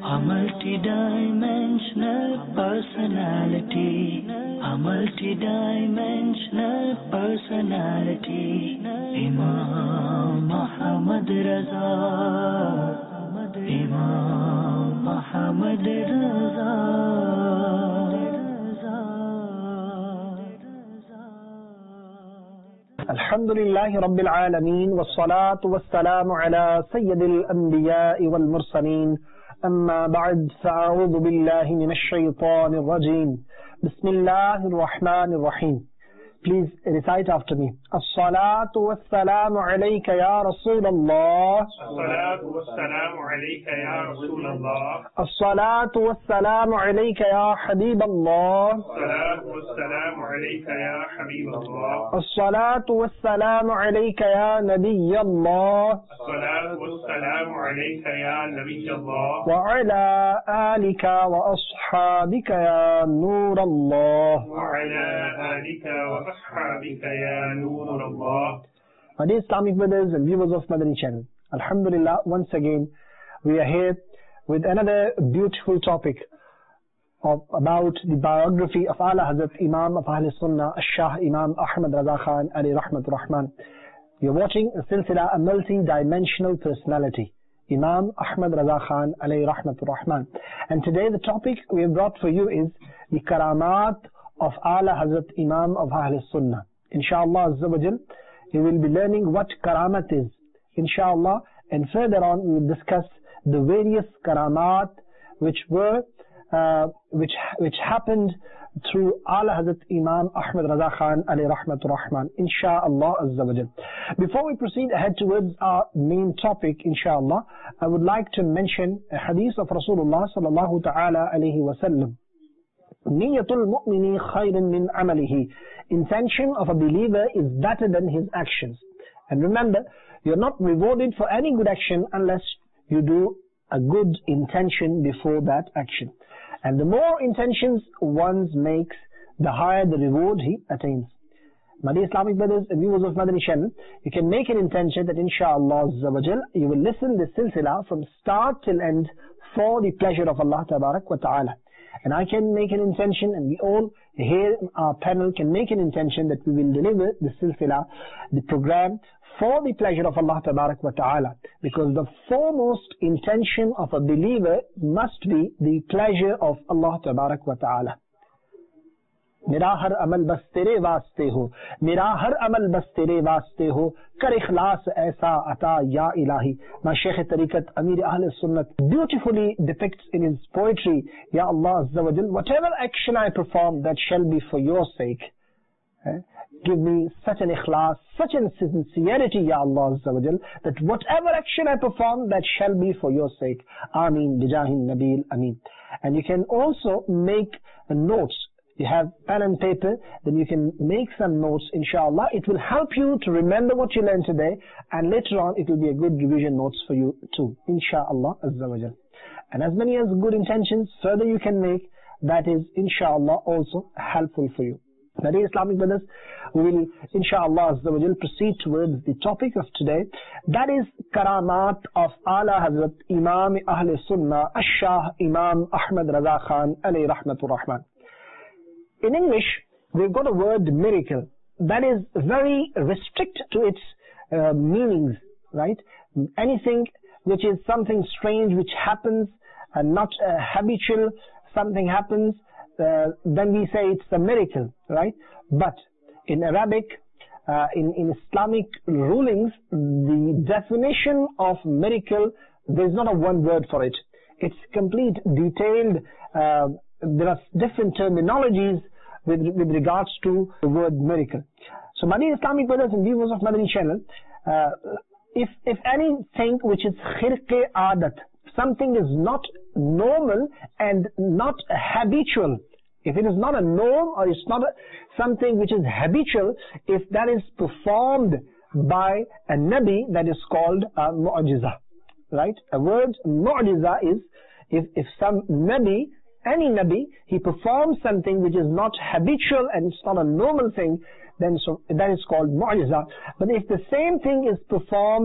A multi-dimensional personality. A multi-dimensional personality. Imam Muhammad Raza. Imam Muhammad Raza. Alhamdulillahi Rabbil Alameen. Wassalatu wassalamu ala Sayyidil Anbiya'i wal Mursaleen. أما بعد فأعوذ بالله من الشيطان الرجيم بسم الله الرحمن الرحيم. Please recite after me. الصلاة والسلام عليك يا رسول الله. الصلاة والسلام عليك يا رسول الله. الصلاة والسلام عليك يا حبيب الله. الصلاة والسلام عليك يا حبيب الله. الصلاة والسلام عليك يا نبي الله. الصلاة والسلام عليك يا نبي الله. وعلى آلك وأصحابك يا نور الله. وعلى آلك وأصحابك يا نور الله. My dear Islamic brothers and viewers of Madani channel, Alhamdulillah, once again we are here with another beautiful topic about the biography of Ala Hazrat Imam of Ahl Sunnah, Shah Imam Ahmad Raza Khan alayhi rahmatur rahman. You're watching a silsila, a multi-dimensional personality, Imam Ahmad Raza Khan alayhi rahmatur rahman. And today the topic we have brought for you is the karamat of Ala Hazrat Imam of Ahl Sunnah. Inshallah Azza wa Jal, you will be learning what karamat is, inshallah, and further on we will discuss the various karamat which happened through Ala Hazrat Imam Ahmad Raza Khan alayhi rahmatur rahman, inshallah Azza wa Jal. Before we proceed ahead towards our main topic, inshallah, I would like to mention a hadith of Rasulullah sallallahu ta'ala alayhi wa sallam. Niyatul mu'mini khayrun min amalihi. Intention of a believer is better than his actions. And remember, you're not rewarded for any good action unless you do a good intention before that action. And the more intentions one makes, the higher the reward he attains. My dear Islamic brothers and viewers of Madani channel, you can make an intention that inshallah Azza wa Jal, you will listen this silsila from start till end for the pleasure of Allah Tabarak wa Ta'ala. And I can make an intention, and we all here in our panel can make an intention that we will deliver the silsila, the program, for the pleasure of Allah Tabarak wa Ta'ala. Because the foremost intention of a believer must be the pleasure of Allah Tabarak wa Ta'ala. मेरा हर अमल बस तेरे वास्ते हो, मेरा हर अमल बस तेरे वास्ते हो, कर इखलास ऐसा अता या इलाही. My Shaykh Tariqat Amir Ahl Sunnat beautifully depicts in his poetry, Ya Allah Azza wa Jal, whatever action I perform, that shall be for your sake. Give me such an ikhlas, such a sincerity, Ya Allah Azza wa Jal, that whatever action I perform, that shall be for your sake. Ameen, bijahin nabil, ameen. And you can also make notes. You have pen and paper, then you can make some notes, inshallah. It will help you to remember what you learned today, and later on it will be a good revision notes for you too, inshallah Azza wa Jal. And as many as good intentions further you can make, that is inshallah also helpful for you. Now, dear Islamic brothers, we will inshallah Azza wa Jal proceed towards the topic of today. That is karamat of Ala Hazrat Imam Ahl Sunnah, Shah Imam Ahmad Raza Khan alayhi rahmatur rahman. In English, we've got a word miracle that is very restricted to its meanings, right? Anything which is something strange which happens and not habitual, something happens, then we say it's a miracle, right? But in Arabic, in Islamic rulings, the definition of miracle, there's not a one word for it. It's complete, detailed. There are different terminologies with regards to the word miracle. So, my dear Islamic brothers and viewers of Madani channel, if anything which is khirqe adat, something is not normal and not habitual, if it is not a norm or it's not something which is habitual, if that is performed by a Nabi, that is called mu'jiza, right? A word mu'jiza is if some Nabi, any Nabi, he performs something which is not habitual and it's not a normal thing, then so that is called mu'jiza. But if the same thing is performed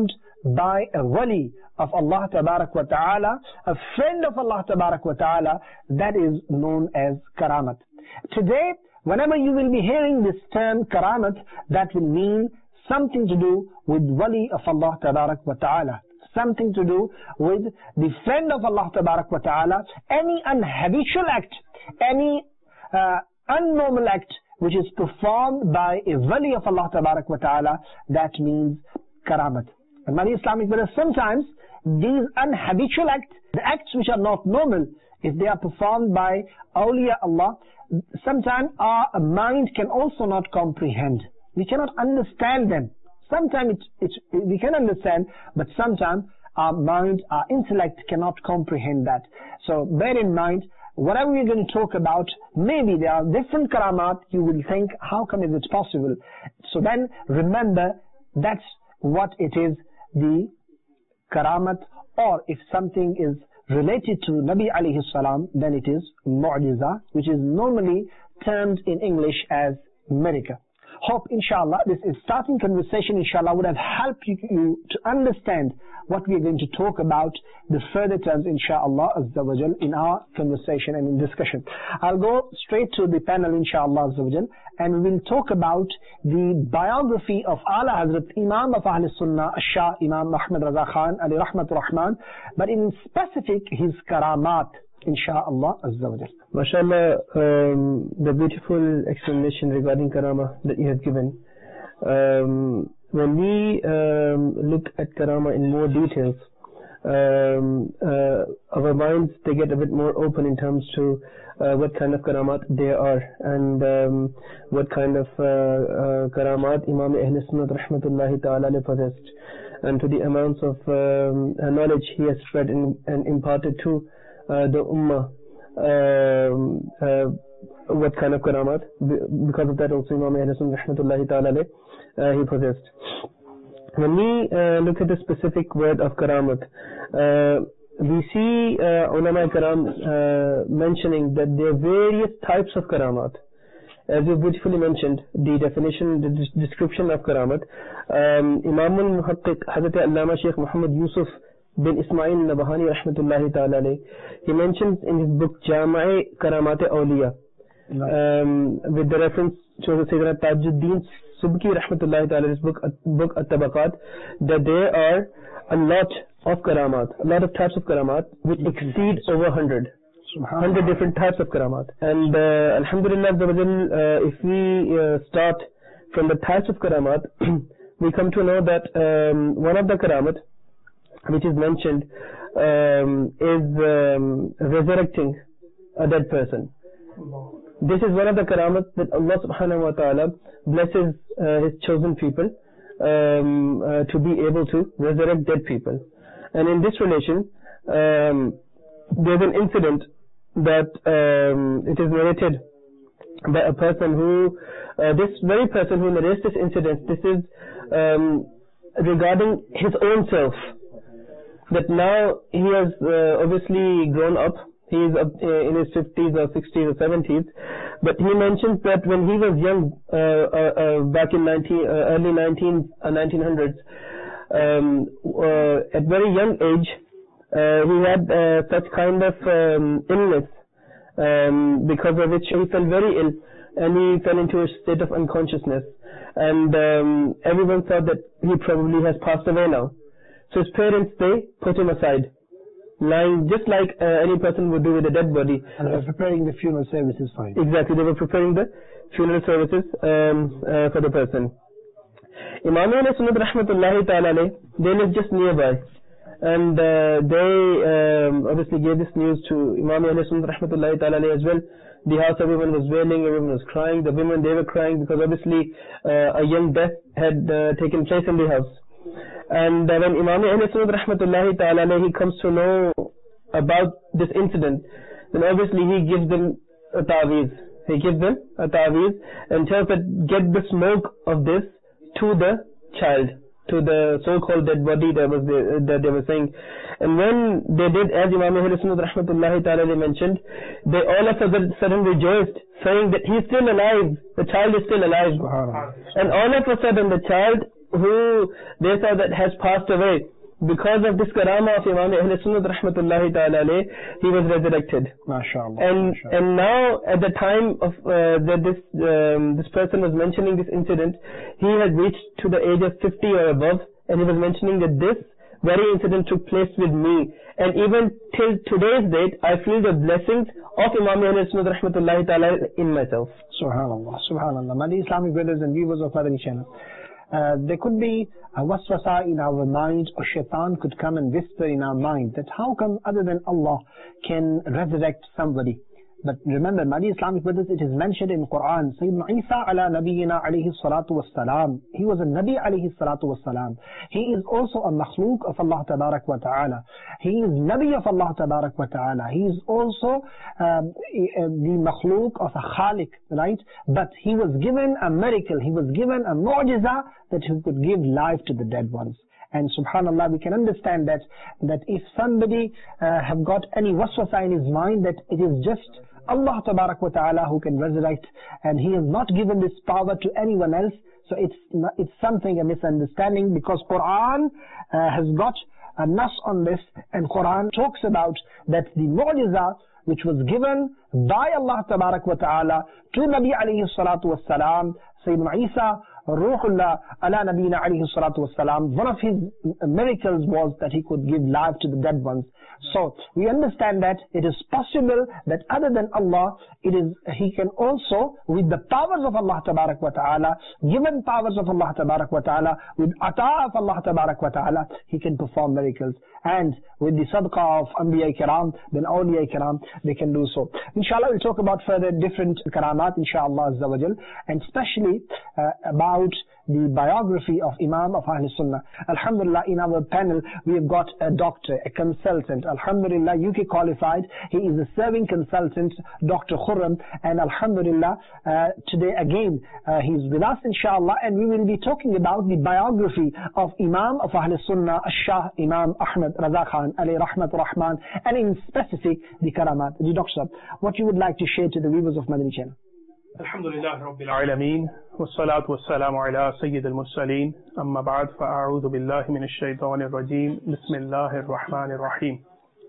by a wali of Allah Tabarak wa Ta'ala, a friend of Allah Tabarak wa Ta'ala, that is known as karamat. Today, whenever you will be hearing this term karamat, that will mean something to do with wali of Allah Tabarak wa Ta'ala, something to do with the friend of Allah Tabarak wa Ta'ala. Any unhabitual act, any unnormal act which is performed by a wali of Allah Tabarak wa Ta'ala, that means karamat. And many Islamic brothers, sometimes these unhabitual acts, the acts which are not normal, if they are performed by awliya Allah, sometimes our mind can also not comprehend. We cannot understand them. Sometimes we can understand, but sometimes our mind, our intellect cannot comprehend that. So bear in mind, whatever we're going to talk about, maybe there are different karamat, you will think, how come is it possible? So then remember, that's what it is, the karamat, or if something is related to Nabi alayhi salam, then it is mu'jiza, which is normally termed in English as miracle. Hope, inshallah, this is starting conversation, inshallah, would have helped you to understand what we are going to talk about, the further terms, inshallah, azza wa jal, in our conversation and in discussion. I'll go straight to the panel, inshallah, azza wa jal, and we'll talk about the biography of Ala Hazrat, Imam of Ahl Sunnah, Shah Imam Ahmad Raza Khan, alayhi rahmatur rahman, but in specific, his karamat, inshallah, azza wa jal. MashaAllah, the beautiful explanation regarding karama that you have given. When we look at karama in more details, our minds, they get a bit more open in terms to what kind of karamat there are, and what kind of karamat Imam Ahl Sunnah rahmatullahi ta'ala possessed, and to the amounts of knowledge he has spread and imparted to the ummah. What kind of karamat? Because of that also Imam Ahl Sunnah rahmatullahi ta'ala he possessed. When we look at the specific word of karamat, we see ulama karam mentioning that there are various types of karamat. As you beautifully mentioned, the definition, the description of karamat, Imam al-Muhaqqiq Hazrat Allama Shaykh Muhammad Yusuf bin Ismail Nabhani rahmatullahi ta'ala alayhi, he mentions in his book Jama'i Karamat Awliya, with the reference to Sayyidina Tajuddin Subki rahmatullahi ta'ala, his book At-Tabaqat, that there are a lot of karamat, a lot of types of karamat which exceed over 100 different types of karamat. And alhamdulillah, if we start from the types of karamat, we come to know that one of the karamat which is mentioned is resurrecting a dead person. This is one of the karamat that Allah subhanahu wa ta'ala blesses His chosen people to be able to resurrect dead people. And in this relation, there's an incident that it is narrated by a person who, this very person who narrates this incident, this is regarding his own self. That now he has obviously grown up, he is up in his 50s or 60s or 70s, but he mentions that when he was young, back in early 1900s, at very young age, he had such kind of illness, because of which he felt very ill, and he fell into a state of unconsciousness, and everyone thought that he probably has passed away now. So his parents, they put him aside, lying just like any person would do with a dead body. And they were preparing the funeral services for him. Exactly, they were preparing the funeral services for the person. Imam Ahl Sunnah rahmatullahi ta'ala, they lived just nearby. And they obviously gave this news to Imam Ahl Sunnah rahmatullahi ta'ala as well. The house, everyone was wailing, everyone was crying. The women, they were crying because obviously a young death had taken place in the house. And when Imam Ahl Sunnah rahmatullahi ta'ala, he comes to know about this incident, then obviously he gives them a ta'weez. He gives them a ta'weez and tells that get the smoke of this to the child, to the so-called dead body that they were saying. And when they did, as Imam Ahl Sunnah rahmatullahi ta'ala mentioned, they all of a sudden rejoiced, saying that he is still alive, the child is still alive. And all of a sudden the child who they thought that has passed away, because of this karama of Imam Ahl Sunnah rahmatullahi ta'ala alayh, he was resurrected. MashaAllah. And now at the time of that this person was mentioning this incident, he had reached to the age of 50 or above, and he was mentioning that this very incident took place with me, and even till today's date I feel the blessings of Imam Ahl Sunnah rahmatullahi ta'ala in myself. Subhanallah, Subhanallah. My Islamic brothers and viewers of Madani channel, there could be a waswasa in our mind, or shaitan could come and whisper in our mind that how come other than Allah can resurrect somebody. But remember, my Islamic brothers, it is mentioned in Quran, Sayyidina Isa ala nabiyyina alayhi salatu wassalam, he was a Nabi alayhi salatu wassalam. He is also a makhluk of Allah tabarak wa ta'ala. He is Nabi of Allah tabarak wa ta'ala. He is also the makhluk of a Khaliq, right? But he was given a miracle, he was given a mu'jiza that he could give life to the dead ones. And subhanallah, we can understand that if somebody have got any waswasa in his mind that it is just Allah tabarak wa ta'ala who can resurrect, and he has not given this power to anyone else, so it's something, a misunderstanding, because Quran has got a nas on this, and Quran talks about that the mu'jiza which was given by Allah tabarak wa ta'ala to Nabi alayhi salatu wassalam, Sayyidina Isa Ruhullah ala nabina alayhi salatu wassalam, one of his miracles was that he could give life to the dead ones. So we understand that it is possible that other than Allah, he can also, with the powers of Allah tabarak wa ta'ala, given powers of Allah tabarak wa ta'ala, with ata of Allah tabarak wa ta'ala, he can perform miracles. And with the sadaqah of Anbiya Kiram, then Awliya Kiram, they can do so. Inshallah, we'll talk about further different karamat, inshallah azza wa jal, and especially about the biography of Imam of Ahl Sunnah. Alhamdulillah, in our panel, we have got a doctor, a consultant, Alhamdulillah, UK qualified. He is a serving consultant, Dr. Khurram, and Alhamdulillah, today again, he's with us, inshallah, and we will be talking about the biography of Imam of Ahl Sunnah, Shah Imam Ahmad Raza Khan, alayhi rahmat rahman, and in specific, the karamat. The doctor, what you would like to share to the viewers of Madani channel? Alhamdulillah Rabbil Alameen, wassalatu wassalamu ala Sayyid al-Mursaleen, amma ba'd, fa'a'udhu billahi minash shaitanir rajim, bismillahir rahmanir rahim.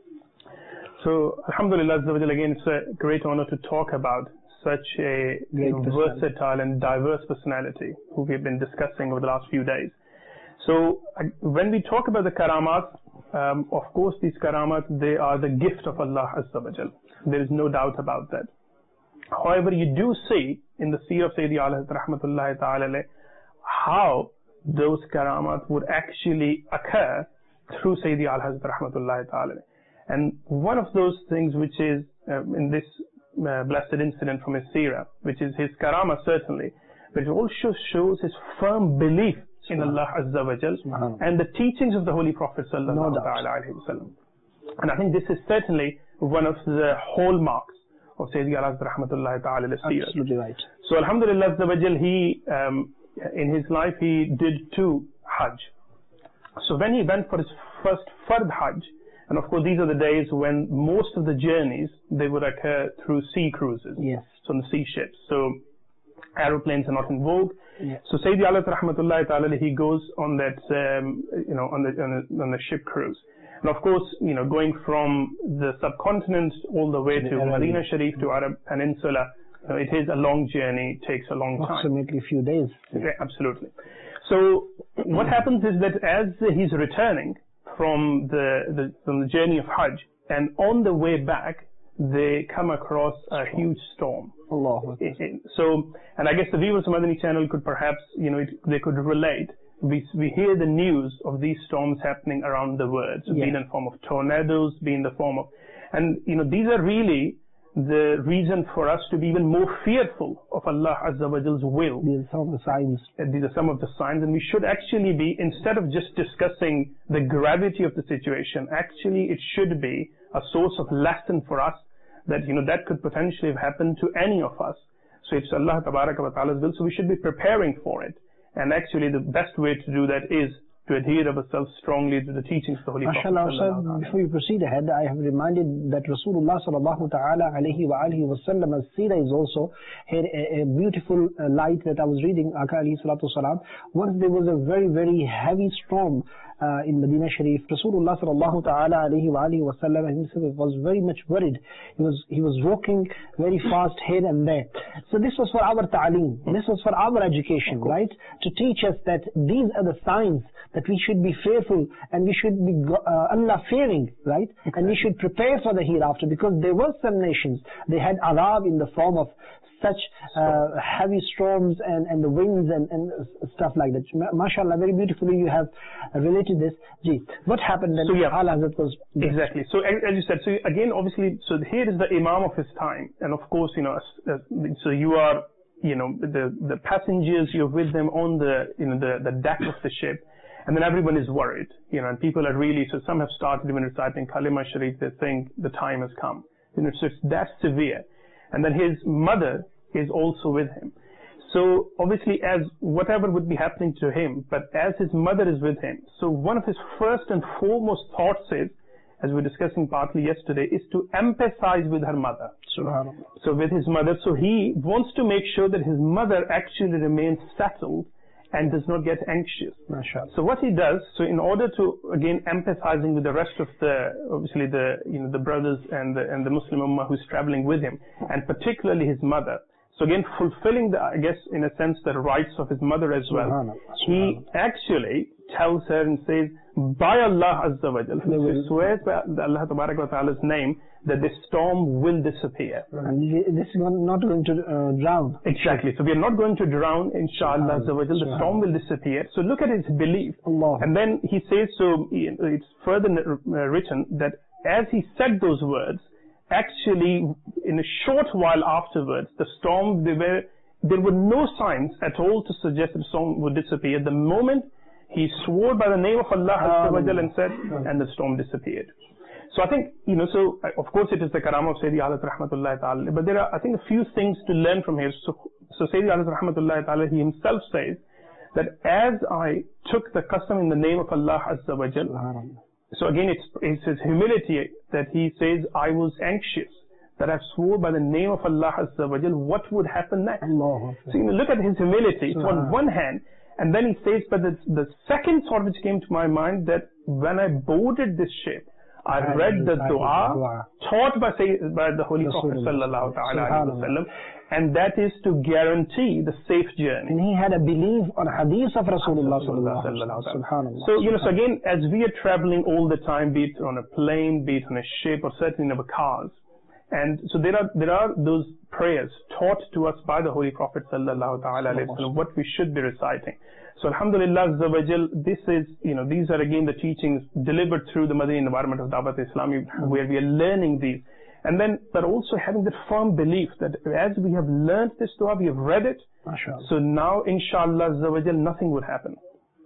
So, Alhamdulillah, again, it's a great honor to talk about such a versatile and diverse personality who we've been discussing over the last few days. So, when we talk about the karamat, of course these karamat, they are the gift of Allah Azza wa Jal. There is no doubt about that. However, you do see in the seerah of Sayyidi Ala rahmatullahi ta'ala how those karamat would actually occur through Sayyidi Ala rahmatullahi ta'ala. And one of those things which is in this blessed incident from his seerah, which is his karama certainly, but it also shows his firm belief in Allah Azza wa Jal and the teachings of the Holy Prophet sallallahu alaihi wasallam. And I think this is certainly one of the hallmarks of Sayyidi Ala rahmatullahi ta'ala seerah. Absolutely right. So Alhamdulillah Azza wa Jal, he in his life he did 2 Hajj. So when he went for his first Fard Hajj, and of course these are the days when most of the journeys they would occur through sea cruises, yes, so on the sea ships. So aeroplanes are not in vogue. Yes. So Sayyidi Ala rahmatullahi ta'ala, he goes on that on the ship cruise. And of course, going from the subcontinent all the way to Medina Sharif, to Arab Peninsula, it is a long journey, it takes a long time. Approximately a few days. Yeah, absolutely. So what happens is that as he's returning from the journey of Hajj, and on the way back, they come across a huge storm. Allah. So, and I guess the viewers of Madani channel could perhaps, they could relate. We hear the news of these storms happening around the world, being in the form of tornadoes, being in the form of, and these are really the reason for us to be even more fearful of Allah Azza wa Jal's will. These are some of the signs. These are some of the signs, and we should actually be, instead of just discussing the gravity of the situation, actually it should be a source of lesson for us that, that could potentially have happened to any of us. So it's Allah Tabaraka wa Ta'ala's will, so we should be preparing for it. And actually the best way to do that is to adhere ourselves strongly to the teachings of the Holy Prophet. MashaAllah, before you proceed ahead, I have reminded that Rasulullah sallallahu ta'ala alayhi wa alihi wa sallam as-seerah is also had a beautiful light that I was reading, Aka alayhi salatu wasalam. Once there was a very, very heavy storm in Medina Sharif. Rasulullah sallallahu ta'ala alayhi wa alihi wa sallam himself was very much worried. He was walking very fast here and there. So this was for our ta'aleem. This was for our education, right? To teach us that these are the signs that we should be fearful and we should be Allah fearing, right? And we should prepare for the hereafter, because there were some nations, they had azab in the form of such heavy storms and the winds and stuff like that. MashaAllah, very beautifully you have related this. Gee, what happened then? So, yeah. Hazrat was Exactly. So as you said, so again, obviously, so here is the Imam of his time, and of course, so you are, the passengers, you're with them on the deck of the ship, and then everyone is worried, and people are really, so some have started even reciting Kalima Sharif, they think the time has come. So it's that severe. And then his mother is also with him. So obviously, as whatever would be happening to him, but as his mother is with him, so one of his first and foremost thoughts is, as we were discussing partly yesterday, is to empathize with her mother. So with his mother, so he wants to make sure that his mother actually remains settled and does not get anxious. So what he does, so in order to, again, empathizing with the rest of the brothers and the Muslim Ummah who's traveling with him, and particularly his mother, so again, fulfilling I guess, in a sense, the rights of his mother as well, he actually tells her and says, by Allah Azza wa Jal, he swears by Allah Tabarak wa Ta'ala's name, that this storm will disappear. And this is not going to drown. Exactly. So we are not going to drown, inshallah Azza wa Jal. The storm will disappear. So look at his belief. Allah. And then he says, so it's further written that as he said those words, actually in a short while afterwards, the storm, there were no signs at all to suggest that the storm would disappear. The moment he swore by the name of Allah Azza wa Jal and said, and the storm disappeared. So I think, so of course it is the karama of Sayyidi Alat Rahmatullahi Ta'ala, but there are, I think, a few things to learn from here. So Sayyidi Alat Rahmatullahi Ta'ala, he himself says that as I took the custom in the name of Allah Azza wa Jal, so again it's his humility that he says, I was anxious that I swore by the name of Allah Azza wa Jal, what would happen next? So look at his humility. So on one hand, and then he says, but the second thought which came to my mind, that when I boarded this ship, I read the dua taught by the Holy Prophet sallallahu alaihi wasallam, and that is to guarantee the safe journey. And he had a belief on hadith of Rasulullah sallallahu alaihi wasallam. So so again, as we are traveling all the time, be it on a plane, be it on a ship, or certainly in our cars, and so there are those prayers taught to us by the Holy Prophet sallallahu alaihi wasallam, what we should be reciting. So Alhamdulillah Azza wa Jal, this is, these are again the teachings delivered through the Madani environment of Dawat Islami, where we are learning these. And then, but also having that firm belief that as we have learned this dua, we have read it, so now inshallah Azza wa Jal, nothing would happen.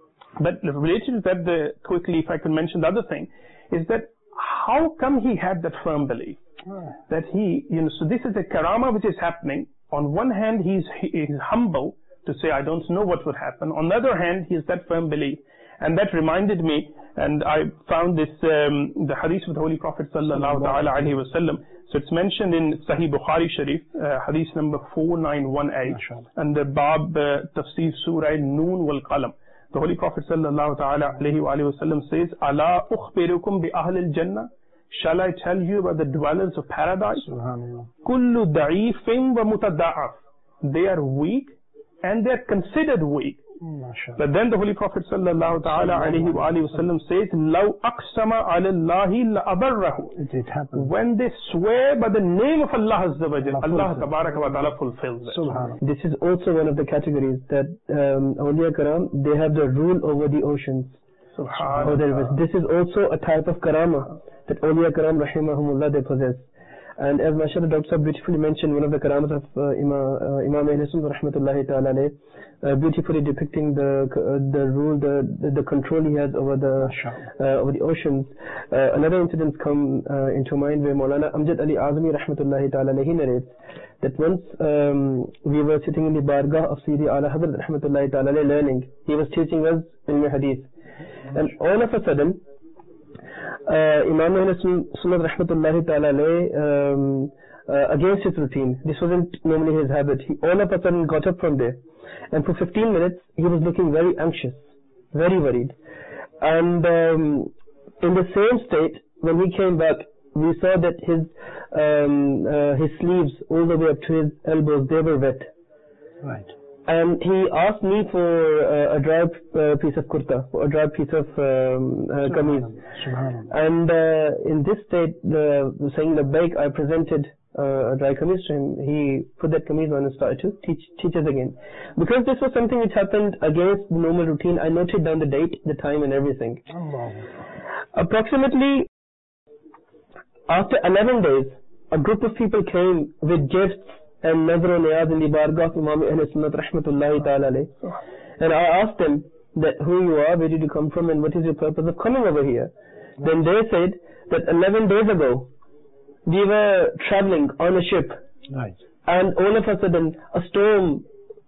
But related to that, quickly, if I could mention the other thing, is that how come he had that firm belief? That he, so this is a karama which is happening. On one hand, he's humble to say, I don't know what would happen. On the other hand, he has that firm belief. And that reminded me, and I found this, the hadith of the Holy Prophet sallallahu alaihi wasallam. So it's mentioned in Sahih Bukhari Sharif, hadith number 4918, and the Bab Tafsir Surah Noon wal Qalam. The Holy Prophet sallallahu alaihi wasallam says, Ala ukhbirukum bi ahlil jannah? Shall I tell you about the dwellers of paradise? Kullu da'ifin wa mutada'af. They are weak and they are considered weak. But then the Holy Prophet sallallahu alaihi wasallam says, "Law aqsama ala Allahi la abarrahu." When they swear by the name of Allah Azza wa Jalla, Allah Tabaraka wa Ta'ala fulfills it. This is also one of the categories that Awliya Karam, they have the rule over the oceans. This is also a type of karama that Awliya Karam rahimahumullah they possess. And as Mashallah Dr. Sahib beautifully mentioned, one of the karamas of Imam Ahl Sunnah rahmatullahi ta'ala, beautifully depicting the rule, the control he has over the oceans. Another incident come into mind where Maulana Amjad Ali Azmi rahmatullahi ta'ala he narrates that once we were sitting in the bargah of Sayyidi Ala Hadrat rahmatullahi ta'ala learning. He was teaching us in hadith. And all of a sudden, Imam Ahl Sunnah rahmatullahi ta'ala against his routine, this wasn't normally his habit, he all of a sudden got up from there, and for 15 minutes he was looking very anxious, very worried. And in the same state, when he came back, we saw that his sleeves all the way up to his elbows, they were wet. Right. And he asked me for a dry piece of kurta, a dry piece of kameez. And in this state, saying labbaik, I presented a dry kameez to him. He put that kameez on and started to teach us again. Because this was something which happened against the normal routine, I noted down the date, the time and everything. Approximately after 11 days, a group of people came with gifts and nazar and niyaz in the bargah of Imam Ahl Sunnah rahmatullahi ta'ala alayh. And I asked them that who you are, where did you come from, and what is your purpose of coming over here. Then they said that 11 days ago we were traveling on a ship, and all of a sudden a storm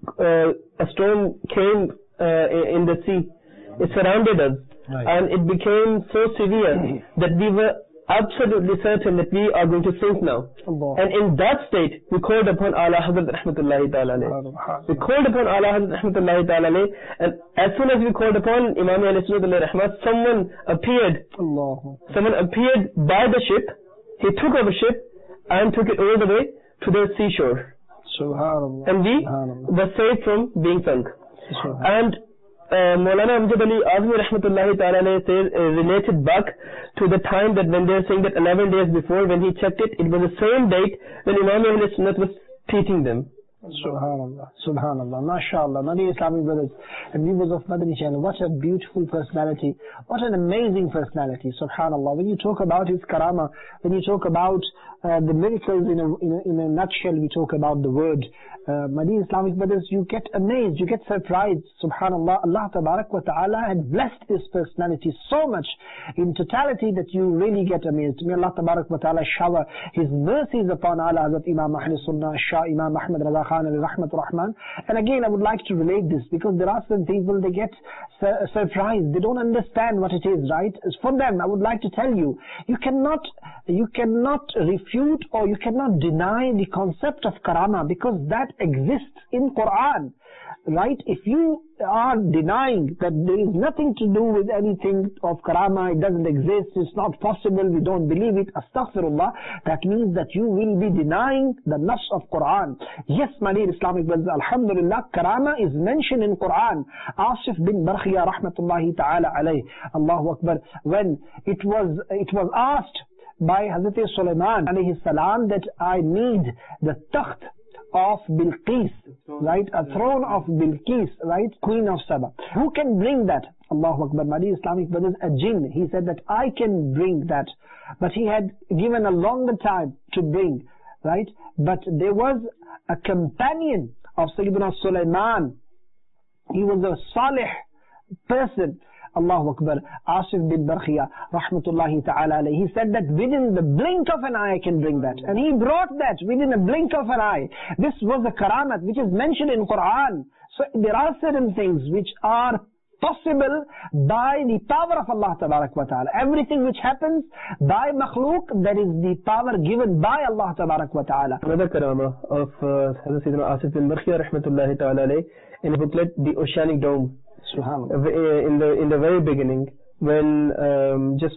came in the sea. It surrounded us, and it became so severe that we were absolutely certain that we are going to sink now. And in that state, we called upon Ala Hazrat rahmatullahi ta'ala alayh. We called upon Ala Hazrat rahmatullahi ta'ala alayh, and as soon as we called upon Imam Ahl Sunnah rahmat, someone appeared. Someone appeared by the ship. He took our ship and took it all the way to the seashore. And we were saved from being sunk. And Maulana Amjad Ali Azmi rahmatullahi ta'ala related back to the time that when they are saying that 11 days before, when he checked it, it was the same date when Imam Ahl Sunnah was teaching them. Subhanallah, Subhanallah, MashaAllah, many Islamic brothers and viewers of Madani channel, what a beautiful personality, what an amazing personality, Subhanallah. When you talk about his karama, when you talk about the miracles in a nutshell, we talk about the word. Many Islamic brothers, you get amazed, you get surprised, Subhanallah. Allah Tabarak wa Ta'ala had blessed this personality so much in totality that you really get amazed. May Allah Tabarak wa Ta'ala shower His mercies upon Ala Hazrat Imam Ahl Sunnah, Shah Imam Ahmad Raza Khan Ali Rahmatur Rahman. And again, I would like to relate this because there are some people, they get surprised, they don't understand what it is, right? For them, I would like to tell you, you cannot refute or you cannot deny the concept of karama because that exists in Quran, right? If you are denying that there is nothing to do with anything of karama, it doesn't exist, it's not possible, we don't believe it, astaghfirullah, that means that you will be denying the nas of Quran. Yes, my dear Islamic brothers, alhamdulillah, karama is mentioned in Quran. Asif bin Barkhia rahmatullahi ta'ala alayh, Allahu Akbar, when it was asked by Hazrat Sulaiman alayhi salam that I need the takht of Bilqis, right? A throne of Bilqis, right? Queen of Saba. Who can bring that? Allahu Akbar. My dear Islamic brothers, a jinn. He said that I can bring that. But he had given a longer time to bring, right? But there was a companion of Sayyidina Sulaiman. He was a salih person. Allahu Akbar. Asif bin Barkhia rahmatullahi ta'ala alayhi. He said that within the blink of an eye I can bring that. And he brought that within a blink of an eye. This was a karamat which is mentioned in Quran. So there are certain things which are possible by the power of Allah Tabarak wa Ta'ala. Everything which happens by makhluk, that is the power given by Allah Tabarak wa Ta'ala. Another karama of Sayyidina Asif bin Barkhia rahmatullahi ta'ala alayhi, in a booklet, The Oceanic Dome. In the very beginning, when just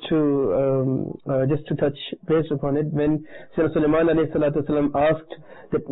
to touch base upon it, when Sayyidina Sulaiman alayhi salatu wasalam asked that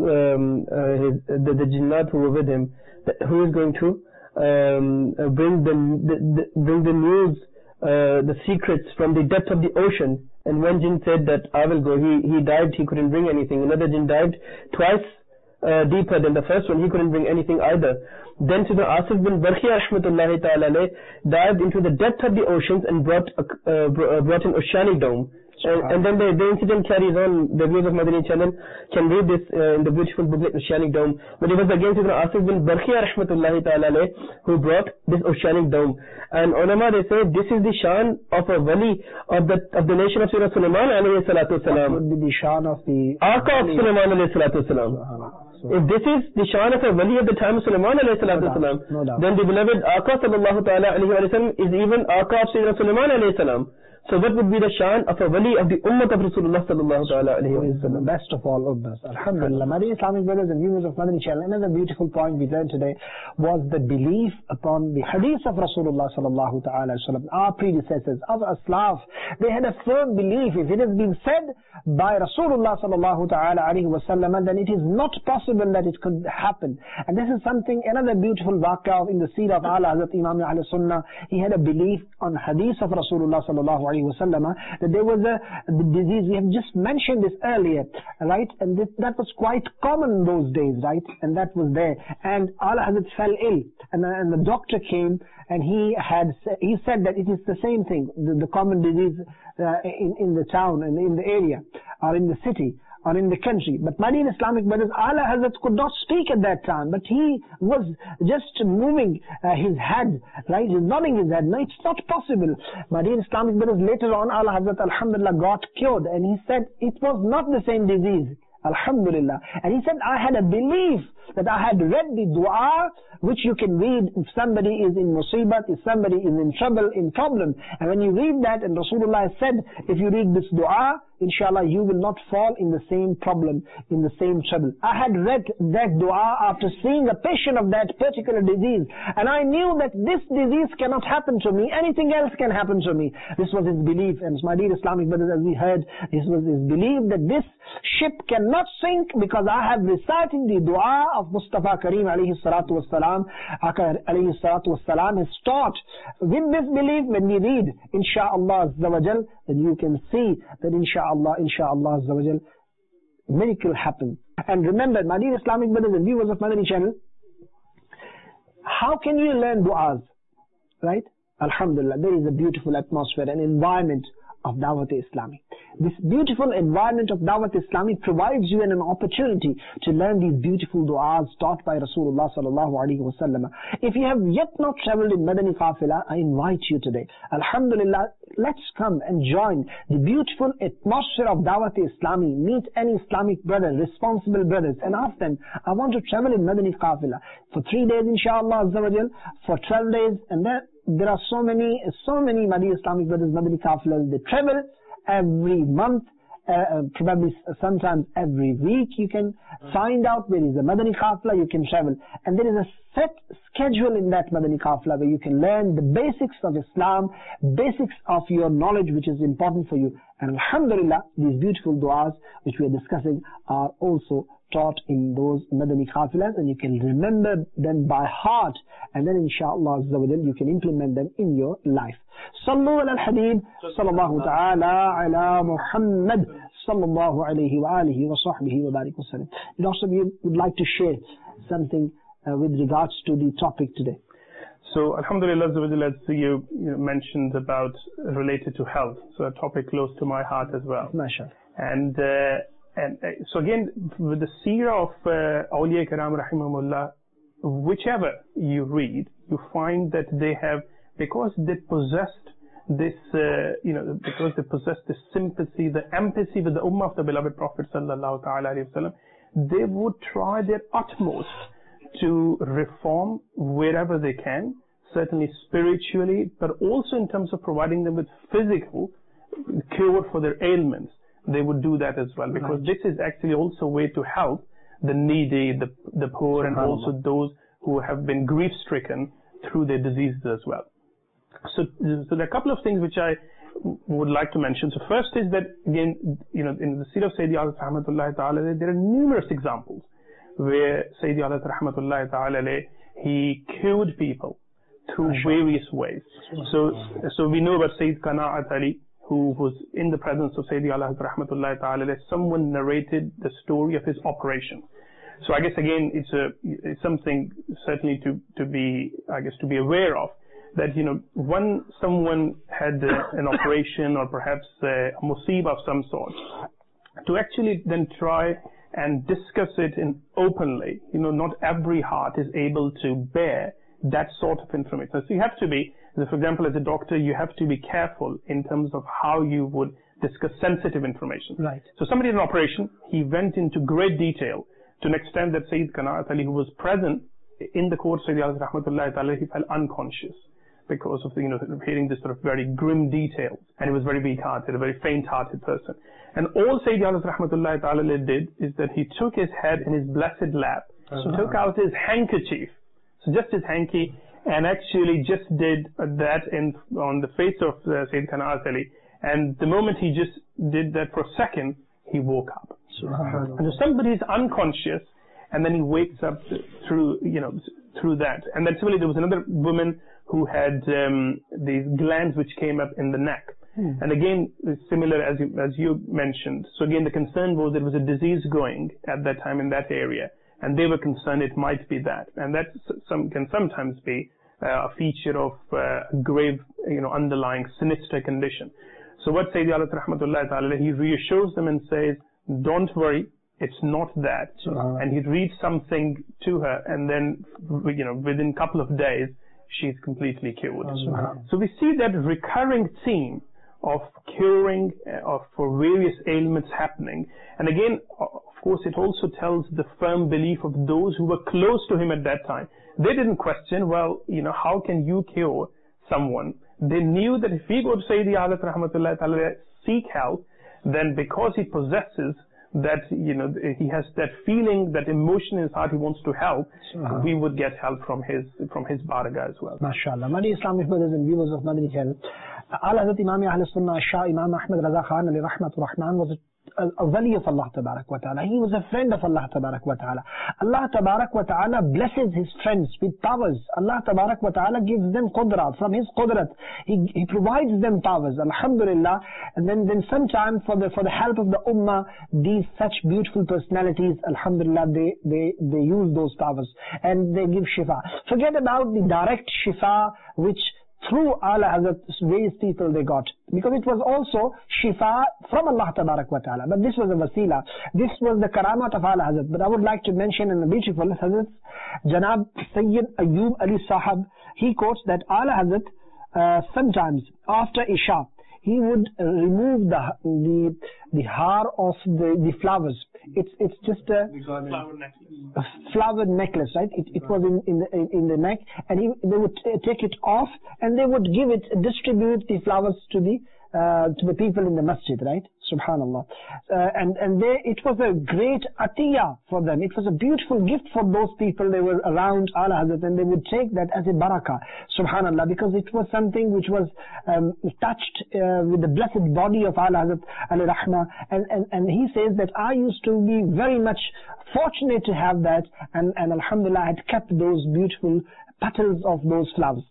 the jinnat who were with him, that who is going to bring the news, the secrets from the depth of the ocean, and one jinn said that I will go. He dived, he couldn't bring anything. Another jinn dived twice deeper than the first one, he couldn't bring anything either. Then Sayyidina Asif bin Barkhia rahmatullahi ta'ala dived into the depth of the oceans and brought an oceanic dome. And then the incident carries on. The viewers of Madani channel can read this in the beautiful booklet Oceanic Dome. But it was again Sayyidina Asif bin Barkhia rahmatullahi ta'ala alayh who brought this Oceanic Dome. And ulama, they say this is the shan of a wali of the nation of Sayyidina Sulaiman alayhi salatu wasalam. What would be the shan of the Aka of Sulaiman alayhi salatu wasalam. If this is the shan of a wali at the time of Sulaiman alayhi salatu wasalam, then the beloved Aka sallallahu ta'ala alayhi wa sallam is even Aka of Sayyidina Sulaiman alayhi salam. So what would be the shan of a wali of the ummah of Rasulullah sallallahu ta'ala alayhi wa sallam? Best of all ummahs. Alhamdulillah. My dear Islamic brothers and viewers of Madani channel, another beautiful point we learned today was the belief upon the hadith of Rasulullah sallallahu ta'ala alayhi wa sallam. Our predecessors, our aslaf, they had a firm belief. If it has been said by Rasulullah sallallahu ta'ala alayhi wa sallam, then it is not possible that it could happen. And this is something, another beautiful waqa'ah in the seerah of Ala Hazrat Imam Ahl Sunnah. He had a belief on hadith of Rasulullah sallallahu alayhi wa sallam that there was a disease. We have just mentioned this earlier, right? And that was quite common in those days, right? And that was there. And Ala Hazrat fell ill, and the doctor came, and he said that it is the same thing, the common disease in the town and in the area or in the city or in the country. But my dear Islamic brothers, Ala Hazrat could not speak at that time, but he was just moving his head, right? He's nodding his head. No, it's not possible. My dear Islamic brothers, later on Ala Hazrat alhamdulillah got cured, and he said it was not the same disease. Alhamdulillah. And he said, I had a belief that I had read the dua which you can read if somebody is in musibat, if somebody is in trouble, in problem. And when you read that, and Rasulullah said, if you read this dua, inshallah you will not fall in the same problem, in the same trouble. I had read that dua after seeing a patient of that particular disease, and I knew that this disease cannot happen to me, anything else can happen to me. This was his belief. And my dear Islamic brothers, as we heard, this was his belief that this ship cannot sink because I have recited the dua of Mustafa Kareem alayhi salatu wassalam. Alayhi salatu wassalam has taught. With this belief, when we read insha'Allah azza wa jal, then you can see that insha'Allah azza wa jal, miracle happens. And remember, my dear Islamic brothers and viewers of Madani channel, how can you learn du'as? Right? Alhamdulillah, there is a beautiful atmosphere, an environment of Dawat Islami. This beautiful environment of Dawat Islami provides you an opportunity to learn these beautiful du'as taught by Rasulullah sallallahu alaihi wasallam. If you have yet not traveled in Madani Qafila, I invite you today. Alhamdulillah, let's come and join the beautiful atmosphere of Dawat Islami. Meet any Islamic brother, responsible brothers, and ask them, I want to travel in Madani Qafila for 3 days inshallah azza wa jal, for 12 days, and then there are so many Madani Islamic brothers, Madani Qafilas, they travel every month, probably sometimes every week. You can find out where is a Madani Qafila, you can travel. And there is a set schedule in that Madani Qafila where you can learn the basics of Islam, basics of your knowledge which is important for you. And alhamdulillah, these beautiful du'as which we are discussing are also taught in those Madani Qafilas, and you can remember them by heart, and then inshallah azza wa jal, you can implement them in your life. Sallu ala al-Habib, sallallahu ta'ala ala Muhammad, sallallahu alayhi wa alihi wa sahbihi wa barik wa sallam. Dr. You would like to share something with regards to the topic today? So, alhamdulillah, as you mentioned about related to health, so a topic close to my heart as well. MashaAllah. And so again, with the seerah of Awliya Karam rahimahumullah, whichever you read, you find that they have, because they possessed this, because they possessed this sympathy, the empathy with the ummah of the beloved Prophet sallallahu ta'ala alayhi wa sallam, they would try their utmost to reform wherever they can, certainly spiritually, but also in terms of providing them with physical cure for their ailments. They would do that as well, because this is actually also a way to help the needy, the poor, and also those who have been grief-stricken through their diseases as well. So there are a couple of things which I would like to mention. So first is that, again, in the seerah of Sayyidi Alat rahmatullahi ta'ala, there are numerous examples where Sayyidi Alat rahmatullahi ta'ala, he cured people through various ways. So we know about Sayyid Qana'at Ali, who was in the presence of Sayyidi Alat rahmatullahi ta'ala. Someone narrated the story of his operation. So I guess again, it's something certainly to be aware of, that, when someone had an operation or perhaps a musibah of some sort, to actually then try and discuss it openly. Not every heart is able to bear that sort of information. So you have to be, for example, as a doctor, you have to be careful in terms of how you would discuss sensitive information. Right. So somebody in an operation, he went into great detail to an extent that Sayyid Qanaat Ali, who was present in the court, Sayyid Ali Rahmatullahi Ta'ala, he fell unconscious because of hearing this sort of very grim details, and he was very weak-hearted, a very faint-hearted person. And all Sayyid Ali Rahmatullahi Ta'ala did is that he took his head in his blessed lap, took out his handkerchief, so just his hanky, and actually just did that on the face of Sayyid Qanaat Ali. And the moment he just did that for a second, he woke up. And if somebody is unconscious, and then he wakes up through that. And then similarly, there was another woman who had these glands which came up in the neck. And again, similar as you mentioned. So again, the concern was there was a disease going at that time in that area, and they were concerned it might be that. And that can sometimes be a feature of grave, underlying sinister condition. So what Sayyidi Ali Rahmatullahi Ta'ala, he reassures them and says, don't worry, it's not that. And he reads something to her, and then, within a couple of days, she's completely cured. So we see that recurring theme of curing for various ailments happening. And again, of course, it also tells the firm belief of those who were close to him at that time. They didn't question, how can you cure someone? They knew that if we go to Sayyidi Ali Rahmatullahi Ta'ala, seek help, then because he possesses that, he has that feeling, that emotion in his heart, he wants to help, we would get help from his barakah as well. MashaAllah. Many Islamic brothers and viewers of Madani Channel. Ala Hazrat Imam Ahl Sunnah Shah Imam Ahmad Raza Khan Ali Rahmatur Rahman was a wali of Allah Tabarak wa Ta'ala. He was a friend of Allah Tabarak wa Ta'ala. Allah Tabarak wa Ta'ala blesses his friends with powers. Allah Tabarak wa Ta'ala gives them qudra. From his qudrat, he provides them powers. Alhamdulillah. And then sometimes for the help of the ummah, these such beautiful personalities, Alhamdulillah, they use those powers and they give shifa. Forget about the direct shifa which through Ala Hazrat various people they got, because it was also shifa from Allah Tabarak wa Ta'ala, but this was a wasila. This was the karamat of Ala Hazrat. But I would like to mention in the beautiful Hazrat Janab Sayyid Ayyub Ali Sahab, he quotes that Ala Hazrat sometimes after Isha he would remove the haar of the flowers. It's just a flower necklace, right? It was in the neck, and they would take it off, and they would distribute the flowers to the people in the masjid, right? Subhanallah. And it was a great atiyah for them. It was a beautiful gift for those people. They were around Ala Hazrat, and they would take that as a barakah. Subhanallah, because it was something which was touched with the blessed body of Ala Hazrat Ali Rahmah. And he says that I used to be very much fortunate to have that, and Alhamdulillah, I had kept those beautiful petals of those flowers.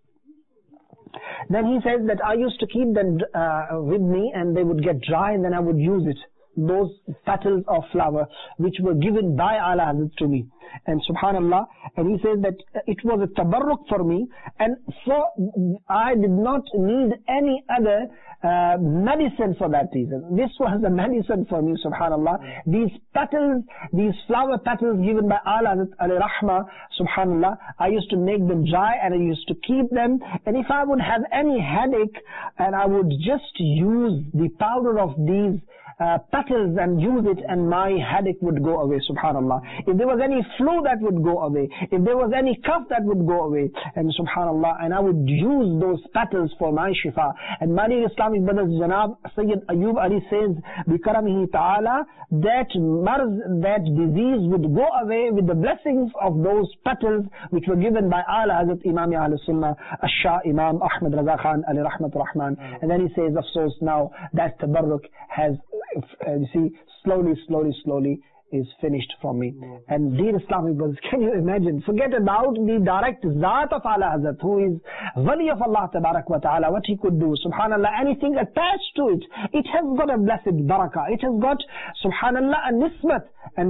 Then he says that I used to keep them with me, and they would get dry, and then I would use it. Those petals of flower which were given by Ala Hazrat to me. And subhanallah, and he says that it was a tabarruk for me, and so I did not need any other medicine for that reason. This was a medicine for me, subhanallah. These petals, these flower petals given by Ala Hazrat Ali Rahmah, subhanallah, I used to make them dry, and I used to keep them, and if I would have any headache, and I would just use the powder of these petals and use it, and my headache would go away, subhanallah. If there was any flu, that would go away. If there was any cough, that would go away. And subhanallah, and I would use those petals for my shifa. And my dear Islamic brothers, Janab Sayyid Ayyub Ali says, Bikaramihi Ta'ala, that marz, that disease would go away with the blessings of those petals which were given by Ala Hazrat Imam Ahl Sunnah Shah Imam Ahmad Raza Khan Ali Rahmatur Rahman. And then he says, afsos, now that tabarruk has, you see, slowly is finished from me. And dear Islamic brothers, can you imagine? Forget about the direct Zat of Ala Hazrat, who is Wali of Allah Tabarak wa Ta'ala, what he could do. Subhanallah, anything attached to it, it has got a blessed barakah. It has got, subhanallah, a nismat. And then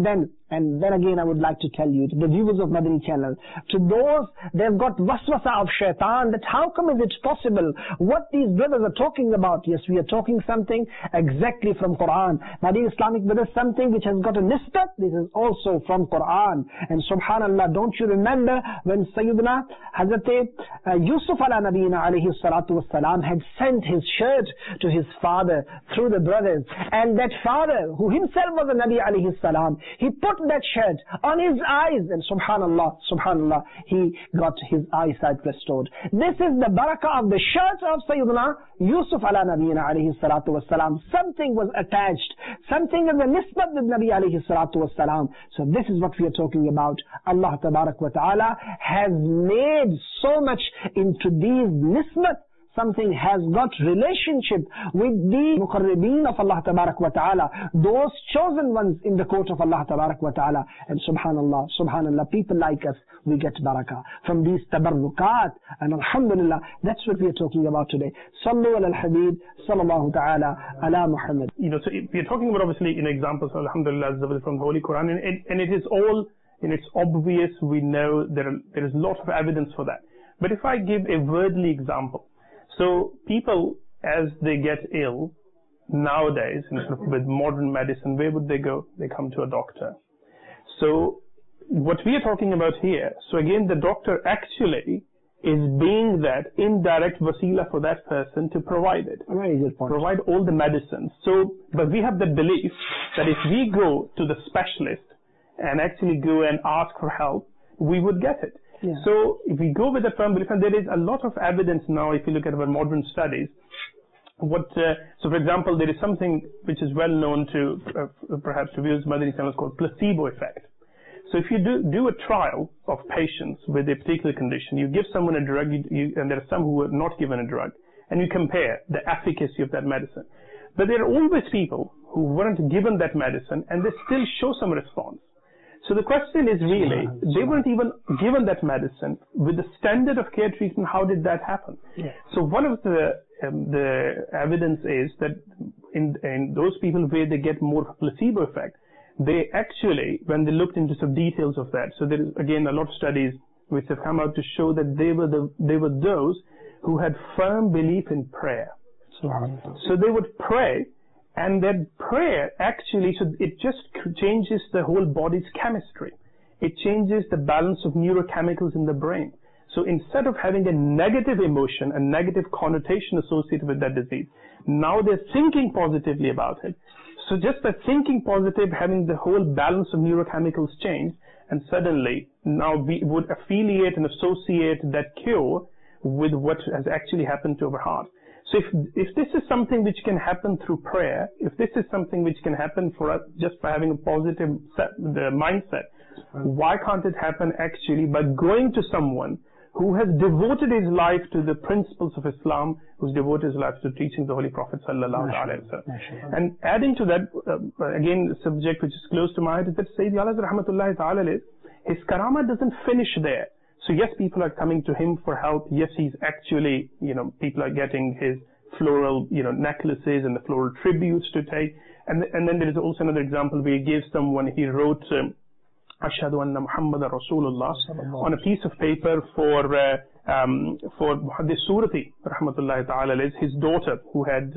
And then again, I would like to tell you, to the viewers of Madani channel, to those, they've got waswasa of shaitan, that how come is it possible? What these brothers are talking about? Yes, we are talking something exactly from Quran. Now, the Islamic brothers, something which has got a nisbat, this is also from Quran. And subhanallah, don't you remember when Sayyidina Hazrat Yusuf ala Nabiyina alayhi salatu wassalam had sent his shirt to his father through the brothers, and that father, who himself was a Nabi alayhi salam, he put that shirt on his eyes, and subhanallah, he got his eyesight restored. This is the barakah of the shirt of Sayyidina Yusuf ala Nabiyina alayhi salatu wassalam. Something was attached, something in the nisbat with Nabi alayhi salatu wassalam. So this is what we are talking about. Allah tabarak wa ta'ala has made so much into these nisbat. Something has got relationship with the muqarribeen of Allah tabarak wa ta'ala, those chosen ones in the court of Allah tabarak wa ta'ala. And subhanallah, people like us, we get barakah from these tabarrukat. And alhamdulillah, that's what we are talking about today. Sallu ala al-habib, sallallahu ta'ala ala Muhammad. So we are talking about obviously examples, alhamdulillah, from the Holy Quran, and it is all, it's obvious, we know there is a lot of evidence for that. But if I give a worldly example, so people, as they get ill nowadays, with modern medicine, where would they go? They come to a doctor. So what we are talking about here, so again, the doctor actually is being that indirect wasila for that person to provide it. Very good point. Provide all the medicines. So, but we have the belief that if we go to the specialist and actually go and ask for help, we would get it. Yeah. So if we go with the firm belief, and there is a lot of evidence now, if you look at our modern studies, so for example, there is something which is well known to perhaps to viewers Madani channel, called placebo effect. So if you do a trial of patients with a particular condition, you give someone a drug, and there are some who are not given a drug, and you compare the efficacy of that medicine. But there are always people who weren't given that medicine, and they still show some response. So the question is really, they weren't even given that medicine with the standard of care treatment. How did that happen? Yeah. So one of the evidence is that in those people where they get more placebo effect, they actually, when they looked into some details of that, so there is again a lot of studies which have come out to show that they were those who had firm belief in prayer. So they would pray. And that prayer actually, so it just changes the whole body's chemistry. It changes the balance of neurochemicals in the brain. So instead of having a negative emotion, a negative connotation associated with that disease, now they're thinking positively about it. So just by thinking positive, having the whole balance of neurochemicals change, and suddenly now we would affiliate and associate that cure with what has actually happened to our heart. So if this is something which can happen through prayer, if this is something which can happen for us just by having a positive mindset, why can't it happen actually by going to someone who has devoted his life to the principles of Islam, who's devoted his life to teaching the Holy Prophet sallallahu alaihi wasallam. And adding to that, again, the subject which is close to my heart is that Sayyidi Ala rahmatullahi ta'ala, his karama doesn't finish there. So yes, people are coming to him for help. Yes, he's actually, people are getting his floral, necklaces and the floral tributes to take. And then there is also another example where he gave someone, he wrote, Ashhadu anna Muhammadan Rasulullah on a piece of paper for Muhaddis Surati, rahmatullahi ta'ala, his daughter who had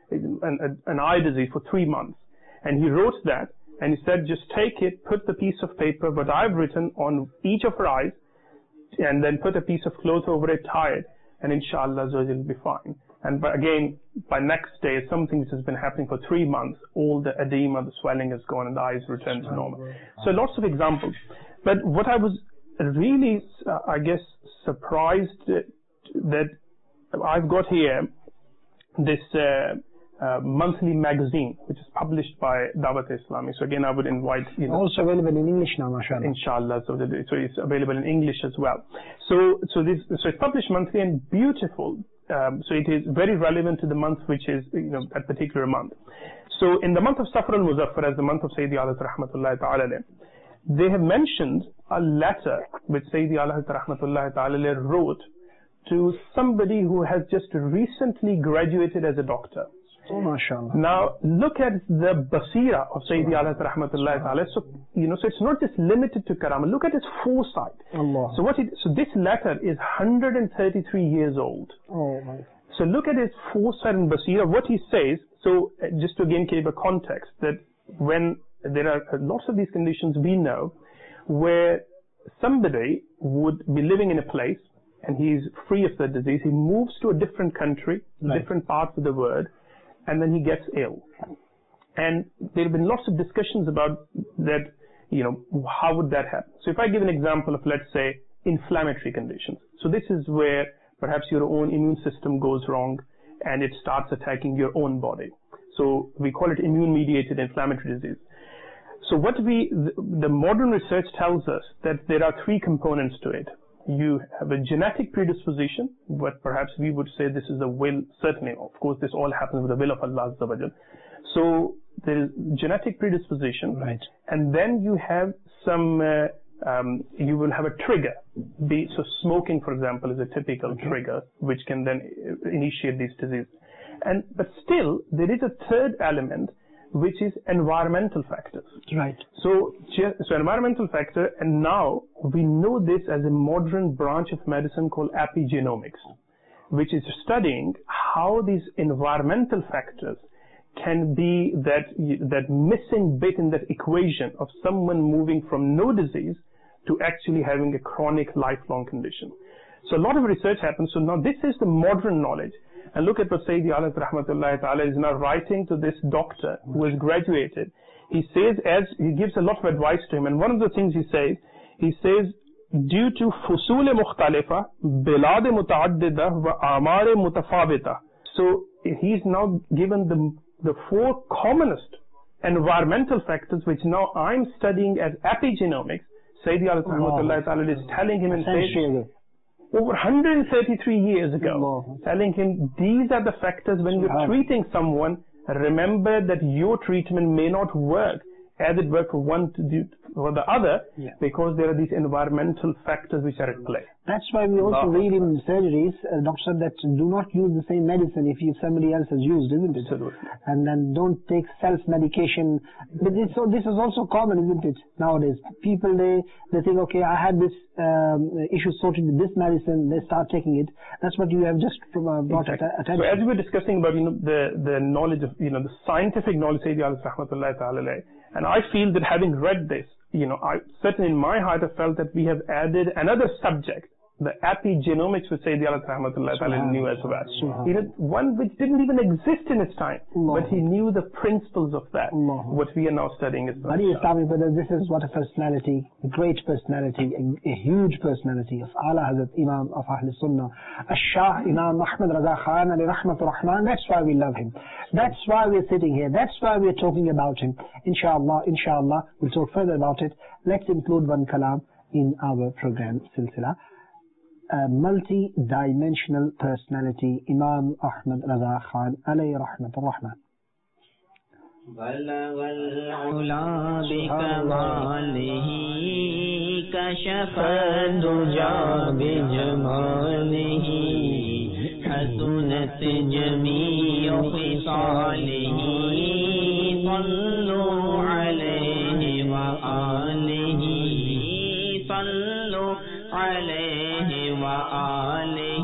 an eye disease for 3 months. And he wrote that, and he said, just take it, put the piece of paper, what I've written on each of her eyes, and then put a piece of cloth over it, tie it, and inshallah will be fine. And by next day, something which has been happening for 3 months, all the edema, the swelling is gone, and the eyes return to normal. So lots of examples. But what I was really, surprised that I've got here this monthly magazine, which is published by Dawat Islami. So again, I would invite, also available in English now, mashallah. Inshallah. So it's available in English as well. So it's published monthly and beautiful. So it is very relevant to the month, which is, that particular month. So in the month of Safar al-Muzaffar, as the month of Sayyidi Ala rahmatullahi ta'ala, they have mentioned a letter which Sayyidi Ala rahmatullahi ta'ala wrote to somebody who has just recently graduated as a doctor. Oh, mashallah. Now, look at the basira of Sayyidi Ala Rahmatullahi Ta'ala. So, so it's not just limited to karama. Look at his foresight. Allah. So this letter is 133 years old. Oh, my. So look at his foresight and basira, what he says. So just to again give a context, that when there are lots of these conditions we know, where somebody would be living in a place and he's free of the disease, he moves to a different country, different parts of the world, and then he gets ill. And there have been lots of discussions about that, how would that happen? So if I give an example of, let's say, inflammatory conditions. So this is where perhaps your own immune system goes wrong and it starts attacking your own body. So we call it immune-mediated inflammatory disease. So what the modern research tells us that there are three components to it. You have a genetic predisposition, but perhaps we would say this is the will, certainly, of course, this all happens with the will of Allah Azza wa Jal. So there is genetic predisposition, right, and then you have some, you will have a trigger. So smoking, for example, is a typical trigger, which can then initiate these diseases. But still, there is a third element, which is environmental factors. Right. So environmental factor, and now we know this as a modern branch of medicine called epigenomics, which is studying how these environmental factors can be that missing bit in that equation of someone moving from no disease to actually having a chronic lifelong condition. So a lot of research happens. So now this is the modern knowledge. And look at what Sayyidi Ala Rahmatullahi Ta'ala is now writing to this doctor who has graduated. He says, as he gives a lot of advice to him, and one of the things he says, due to fusule mukhtalifa, bilad mutaaddida wa amare mutafawita. So he's now given the four commonest environmental factors, which now I'm studying as epigenomics. Sayyidi Ala Rahmatullahi Ta'ala is telling him and saying, over 133 years ago, telling him these are the factors when you're treating someone, remember that your treatment may not work as it worked for one or the other, because there are these environmental factors which are at play. That's why we also read in surgeries, doctor, that do not use the same medicine if somebody else has used, isn't it? Absolutely. And then don't take self-medication. But this is also common, isn't it, nowadays? People, they think, okay, I had this issue sorted with this medicine, they start taking it. That's what you have just brought attention. So as we were discussing about, the knowledge of, the scientific knowledge, Sayyidi Ala Rahmatullahi Ta'ala, and I feel that having read this, I certainly in my heart have felt that we have added another subject, the epigenomics, which Sayyidi Ala Rahmatullahi Ta'ala knew as well. One which didn't even exist in its time, but he knew the principles of that. What we are now studying is that. This is what a personality, a great personality, a huge personality of Ala Hazrat Imam of Ahl Sunnah, Shah Imam Ahmad Raza Khan alayhi rahmatur rahman. That's why we love him. That's why we're sitting here. That's why we're talking about him. Inshallah, we'll talk further about it. Let's include one kalam in our program Silsila. A multi-dimensional personality, Imam Ahmad Raza Khan alayhi rahmatur rahman. بلغ العلا بكماله كشف الدجى بجماله حسنت جميع خصاله صلوا عليه وآله صلوا عليه وآله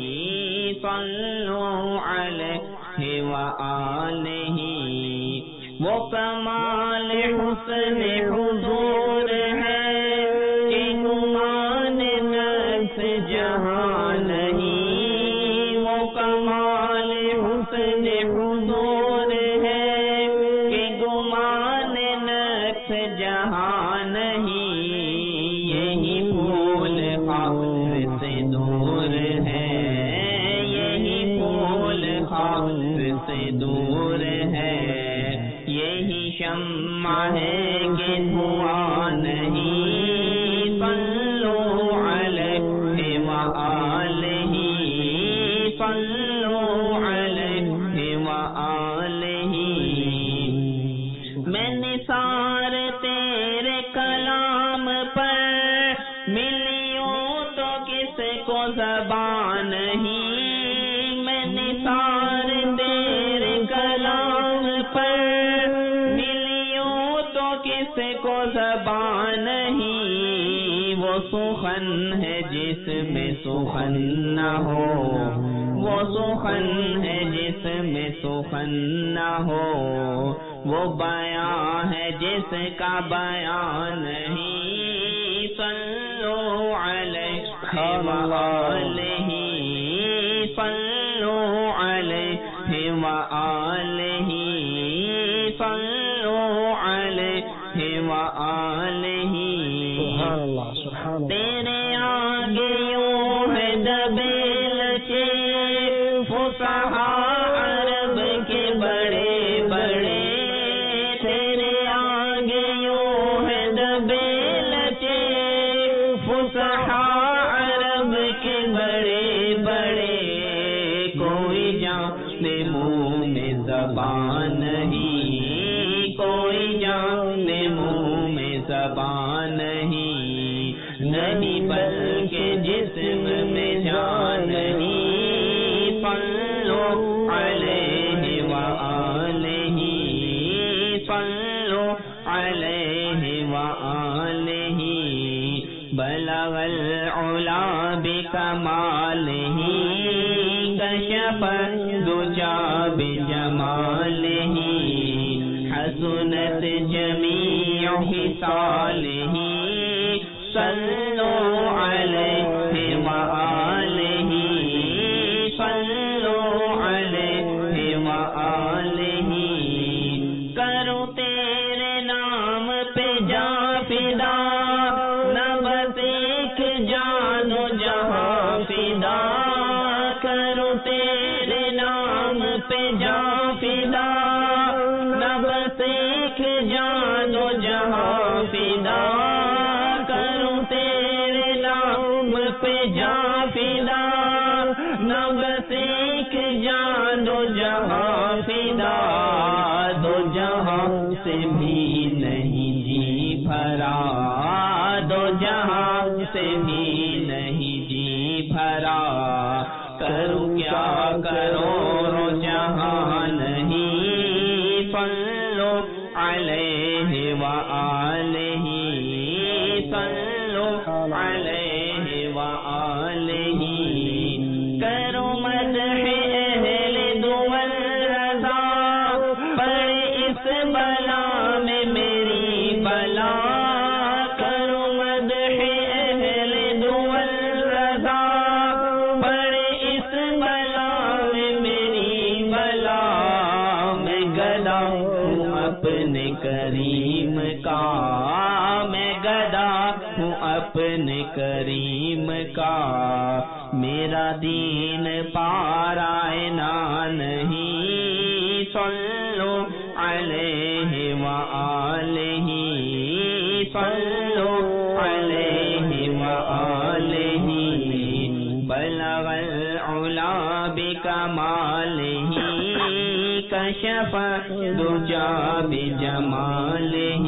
صلوا عليه وآله वो कमाल हुस्न हुजूर है कि गुमान नफ्स जहां नहीं वो कमाल हुस्न हुजूर है कि गुमान नफ्स जहां नहीं यही फूल खाक से दूर है यही फूल खाक से दूर है यही शम्मा है कि धुआं नहीं सल्लू अलैहि व आलिहि सल्लू अलैहि व आलिहि मैं निसार तेरे कलाम पर मिलियों तो किसको ज़बान नहीं मैं निसार तेरे زبان نہیں، وہ سخن ہے جس میں سخن نہ ہو، وہ سخن ہے جس میں سخن نہ ہو، وہ بیان ہے جس کا بیان نہیں، صلو علیہ وآلہ، صلو علیہ وآلہ، صلو علیہ وآلہ۔ سبحان اللہ، سبحان اللہ۔ تیرے آگے یوں ہے دبے لچے فصحاء عرب کے بڑے بڑے، تیرے آگے یوں ہے دبے لچے فصحاء عرب کے بڑے بڑے، کوئی جانے منہ میں زبان نہیں، کوئی جانے منہ میں زبان نہیں بلکہ جسم میں جان نہیں، صلو علیہ وآلہ، صلو علیہ وآلہ، بلغ العلا بکمالہ، کشف الدجى بجمالہ، حسنت جمیع خصالہ، صلو علیہ وآلہ، صلو علیہ وآلہ، کرو تیرے نام پہ جا فدا، نہ بس ایک جان و جہاں فدا، کرو تیرے نام پہ جا فدا، نہ بس ایک جان و جہاں فدا، پہ جا فدا، نہ بس ایک جان دو جہاں فدا، دو جہاں سے بھی نہیں جی بھرا، دو جہاں سے بھی نہیں جی بھرا، کروں کیا کرو جہاں نہیں، صلو علیہ وآلہ، صلو علیہ وآلہ، کرو مدح اہل دول رضا، پڑے اس بلا میں میری بلا، کرو مدح اہل دول رضا، پڑے اس بلا میں میری بلا، میں گدا ہوں اپنے کریم کا، میں گدا ہوں اپنے کریم کا، میرا دین پارائنا نہیں، صلو علیہ وآلہ، صلو علیہ وآلہ، بلغ العلا بکمالہ، کشف الدجى بجمالہ،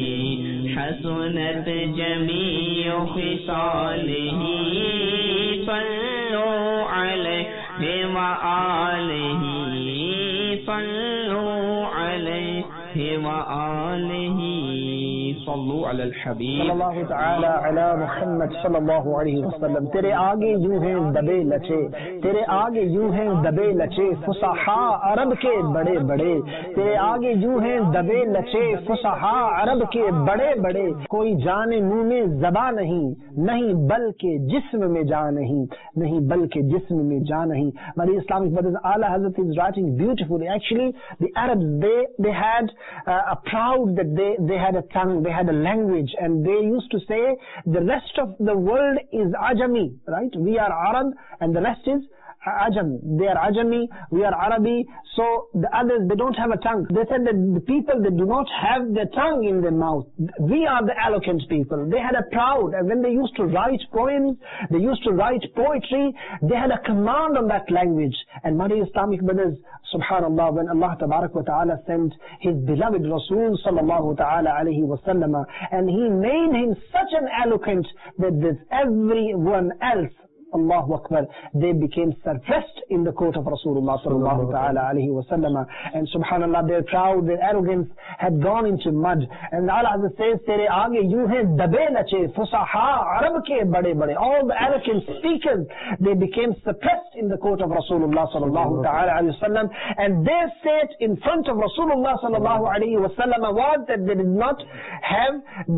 حسنت جمیع خصالہ، صلو علیہ وآلہ، صلو علیہ وآلہ، صلو علی الحبیب صلی اللہ تعالی علی محمد صلی اللہ علیہ وسلم۔ تیرے آگے یوں ہیں دبے لچے، تیرے آگے یوں ہیں دبے لچے فصحاء عرب کے بڑے بڑے، تیرے آگے یوں ہیں دبے لچے فصحاء عرب کے بڑے بڑے، کوئی جان منہ میں زبان نہیں، نہیں بلکہ جسم میں جان نہیں، نہیں بلکہ جسم میں جان نہیں۔ My Islamic brothers, Ala Hazrat is writing beautifully. Actually, the Arabs, they had a proud that they had a tongue, they had a language, and they used to say the rest of the world is Ajami, right? We are Arab and the rest is Ajam. They are Ajami, we are Arabi, so the others, they don't have a tongue. They said that the people that do not have their tongue in their mouth, we are the eloquent people. They had a proud, and when they used to write poems, they used to write poetry, they had a command on that language. And my Islamic brothers, subhanallah, when Allah tabarak wa ta'ala sent his beloved Rasul sallallahu ta'ala alayhi wa sallam, and he made him such an eloquent that everyone else Allahu Akbar, they became suppressed in the court of Rasulullah sallallahu ta'ala alayhi wa sallam. And subhanallah, their pride, their arrogance had gone into mud. And Allah says, Tere aage yu hai dabe nache, fusaha, Arab ke bade bade, all the eloquent speakers, they became suppressed in the court of Rasulullah sallallahu ta'ala alayhi wa sallam. And their state in front of Rasulullah sallallahu alayhi wa sallam was that they did not have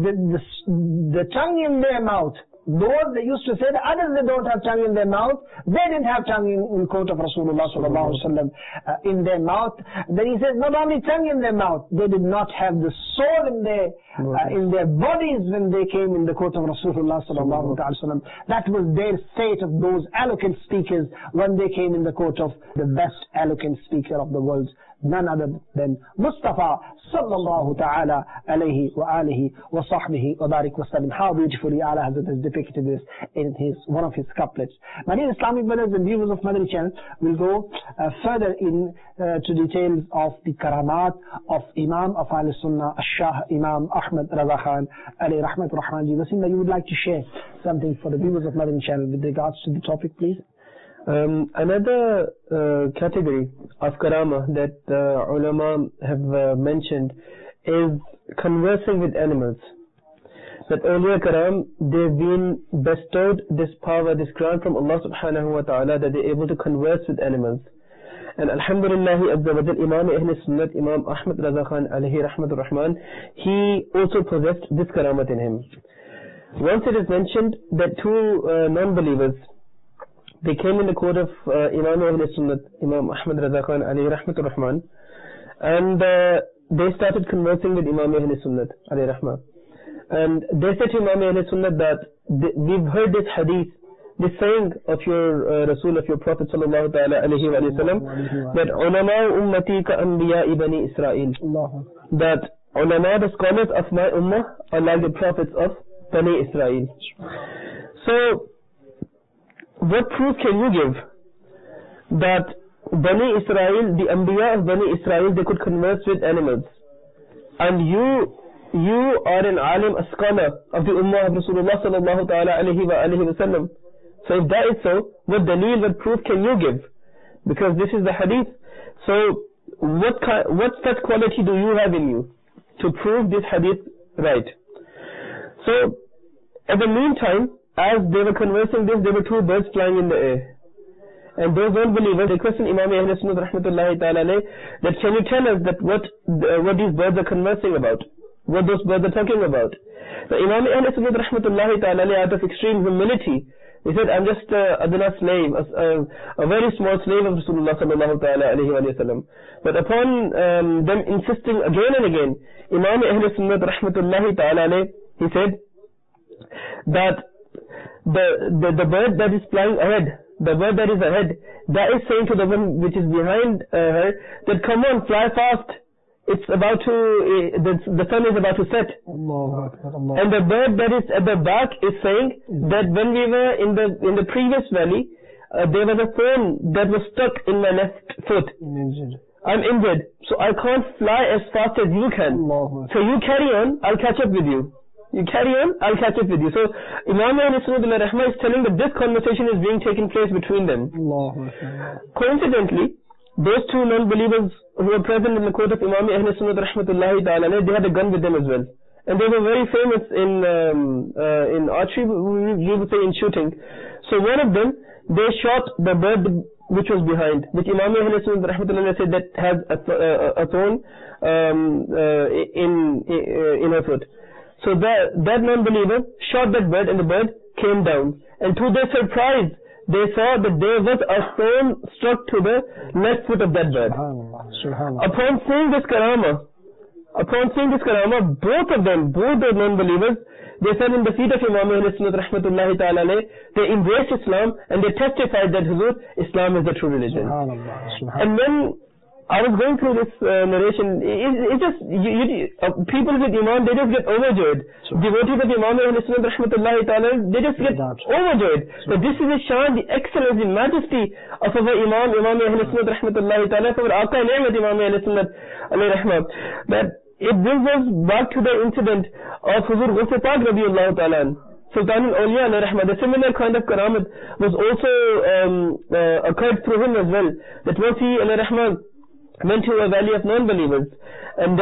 the tongue in their mouth. Those they used to say that others they don't have tongue in their mouth, they didn't have tongue in court of Rasulullah sallallahu alaihi wasallam in their mouth. Then he says not only tongue in their mouth, they did not have the soul in their bodies when they came in the court of Rasulullah sallallahu alaihi wasallam. That was their state of those eloquent speakers when they came in the court of the best eloquent speaker of the world, none other than Mustafa sallallahu ta'ala alayhi wa alihi wa sahbihi wa barik wa sallam. How beautifully Allah has depicted this in one of his couplets. My dear Islamic brothers and viewers of Madani channel, will go further in to details of the karamat of Imam of Ahl Sunnah, Shah Imam Ahmad Raza Khan alayhi rahmatur rahman ji. Wasim, you would like to share something for the viewers of Madani channel with regards to the topic, please? Another category of karama that ulama have mentioned is conversing with animals. That awliya karam, they've been bestowed this power, this grant from Allah subhanahu wa ta'ala, that they're able to converse with animals. And alhamdulillah, Imam Ahl Sunnat, Imam Ahmad Raza Khan alayhi rahmatur rahman, he also possessed this karamat in him. Once it is mentioned that two non-believers, they came in the court of Imam Ahl Sunnat, Imam Ahmad Raza Khan alayhi rahmatur rahman, and they started conversing with Imam Ahl Sunnat alayhi rahmah. And they said to Imam Ahl Sunnat that we've heard this hadith, this saying of your Rasul, of your Prophet sallallahu ta'ala alayhi wa sallam, that ulama ummati ka anbiya bani Israel, that ulama, the scholars of my ummah, are like the prophets of Bani Israel. So what proof can you give that Bani Israel, the Anbiya of Bani Israel, they could converse with animals, and you are an alim, a scholar of the Ummah of Rasulullah sallallahu ta'ala alayhi wa sallam? So if that is so, what daleel, what proof can you give? Because this is the hadith. So what such quality do you have in you to prove this hadith right? So at the meantime, as they were conversing this, there were two birds flying in the air. And those unbelievers, they questioned Imam Ahl Sunnah rahmatullahi ta'ala that can you tell us that what these birds are conversing about? What those birds are talking about? So Imam Ahl Sunnah rahmatullahi ta'ala, out of extreme humility, he said, I'm just a slave, a very small slave of Rasulullah sallallahu ta'ala alayhi wa sallam. But upon them insisting again and again, Imam Ahl Sunnah rahmatullahi ta'ala, he said that the bird that is flying ahead, the bird that is ahead, that is saying to the one which is behind her, that come on, fly fast. It's about to, the sun is about to set. And the bird that is at the back is saying that when we were in the previous valley, there was a thorn that was stuck in my left foot. I'm injured, so I can't fly as fast as you can. So you carry on, I'll catch up with you. You carry on, I'll catch up with you. So Imam Ahl Sunnah is telling that this conversation is being taken place between them. Coincidentally, those two non-believers who were present in the court of Imam Ahl Sunnah rahmatullahi ta'ala, they had a gun with them as well. And they were very famous in archery, we would say in shooting. So one of them, they shot the bird which was behind, which Imam Ahl Sunnah rahmatullahi said that has a thorn in her foot. So that non-believer shot that bird and the bird came down. And to their surprise, they saw that there was a thorn struck to the left foot of that bird. Upon seeing this karama, both the non-believers, they said in the feet of Imam Ahl Sunnah rahmatullahi ta'ala, they embraced Islam and they testified that Islam is the true religion. And when I was going through this narration, it's just, people with Iman, they just get overjoyed. Devotees of Imam Ahl Sunnah rahmatullahi ta'ala, they just get overjoyed. So this is the shan, the excellence, the majesty of our Imam Ahl Sunnah rahmatullahi ta'ala, of our Aqā Ni'mat Imam Ahl Sunnah alayhi rahmah. That it brings us back to the incident of Huzur Ghuth Pak radiyallahu ta'ala. Sultan al-Awliya alayhi rahmah, the similar kind of karamat was also occurred through him as well. That once he alayhi rahmah went to a valley of non-believers, and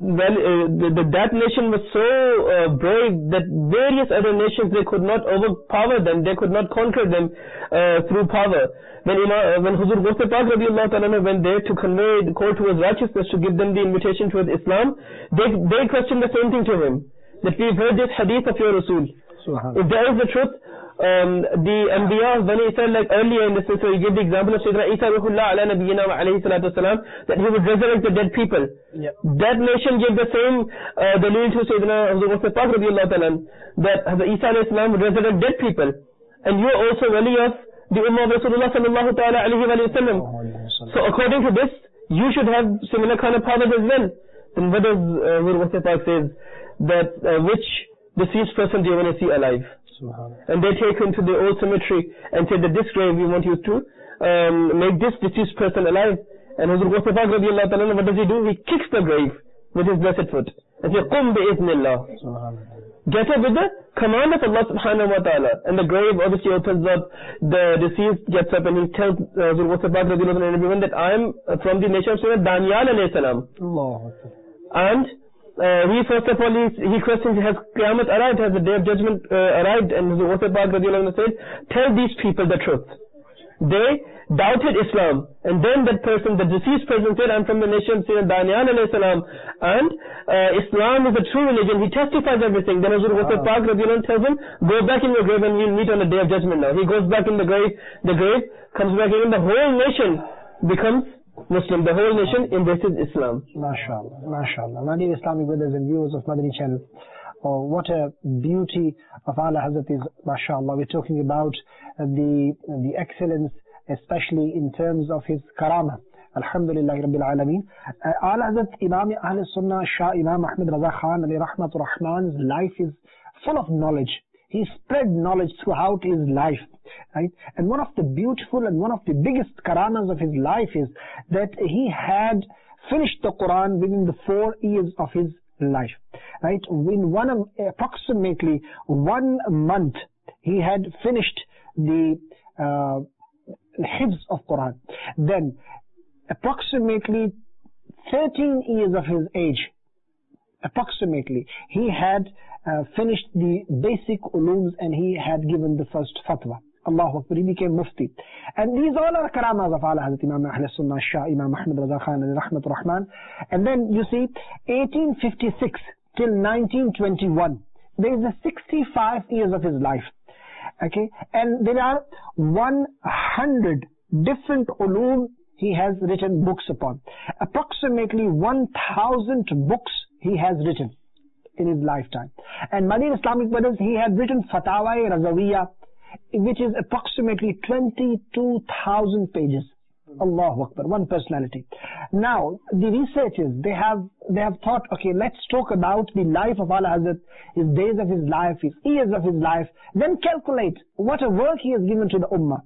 that nation was so brave that various other nations, they could not overpower them, they could not conquer them through power. When Huzur Ghaus Pak radiallahu ta'ala went there to convey the call towards righteousness, to give them the invitation towards Islam, they questioned the same thing to him, that we've heard this hadith of your Rasul. If there is the truth, the Anbiya of Bani Israel, like earlier in the sister, he gave the example of Sayyidina Isa ruhullah ala nabiyyina wa alayhi salatu wasalam, that he would resurrect the dead people. That nation gave the same dalil to Sayyidina Huzur Ghaus Pak radiallahu ta'ala, that Hazrat Isa alayhi salam would resurrect dead people. And you are also wali of the Ummah of Rasulullah sallallahu ta'ala alayhi wa sallam. So according to this, you should have similar kind of powers as well. Then what does Huzur Ghaus Pak says, that which deceased person do you want to see alive? And they take him to the old cemetery and say that this grave we want you to make this deceased person alive. And Huzur Ghaus Pak radiallahu ta'ala, what does he do? He kicks the grave with his blessed foot and says, Qum bi-idhnillah. Get up with the command of Allah subhanahu wa ta'ala. And the grave obviously opens up, the deceased gets up and he tells Huzur Ghaus Pak radiallahu ta'ala and everyone that I am from the nation of Sayyidina Daniel alayhi salam. And he first of all, he questions, has Qiyamah arrived, has the day of judgment arrived? And Huzur Ghaus Pak radiallahu anhu said, tell these people the truth. They doubted Islam, and then that person, the deceased person said, I'm from the nation of Sayyidina Daniel alayhi salam, and Islam is a true religion. He testifies everything. Then Huzur Ghaus Pak radiallahu anhu tells him, go back in your grave and we'll meet on the day of judgment now. He goes back in the grave comes back in, the whole nation becomes Muslim, the whole nation embraces Islam. MashaAllah, MashaAllah. My dear Islamic brothers and viewers of Madani channel, what a beauty of Ala Hazrat is, MashaAllah. We're talking about the excellence, especially in terms of his karama. Alhamdulillah Rabbil Alameen. Ala Hazrat Imam Ahl Sunnah Shah Imam Ahmad Raza Khan alayhi rahmatur Rahman's life is full of knowledge. He spread knowledge throughout his life, right? And one of the beautiful and one of the biggest karamas of his life is that he had finished the Quran within the 4 years of his life, right? In approximately 1 month, he had finished the hifz of Quran. Then, approximately 13 years of his age, approximately, he had finished the basic ulums and he had given the first fatwa. Allahu Akbar, he became mufti. And these all are karamas of Ala Hazrat Imam Ahl Sunnah Shah Imam Ahmad Raza Khan alayhi rahmatur Rahman. And then you see 1856 till 1921, there is a 65 years of his life. Okay, and there are 100 different ulum he has written books upon. Approximately 1,000 books he has written in his lifetime. And many Islamic brothers, he had written Fatawa Razawiyya, which is approximately 22,000 pages. Allahu Akbar, one personality. Now, the researchers, they have thought, okay, let's talk about the life of Ala Hazrat, his days of his life, his years of his life, then calculate what a work he has given to the Ummah.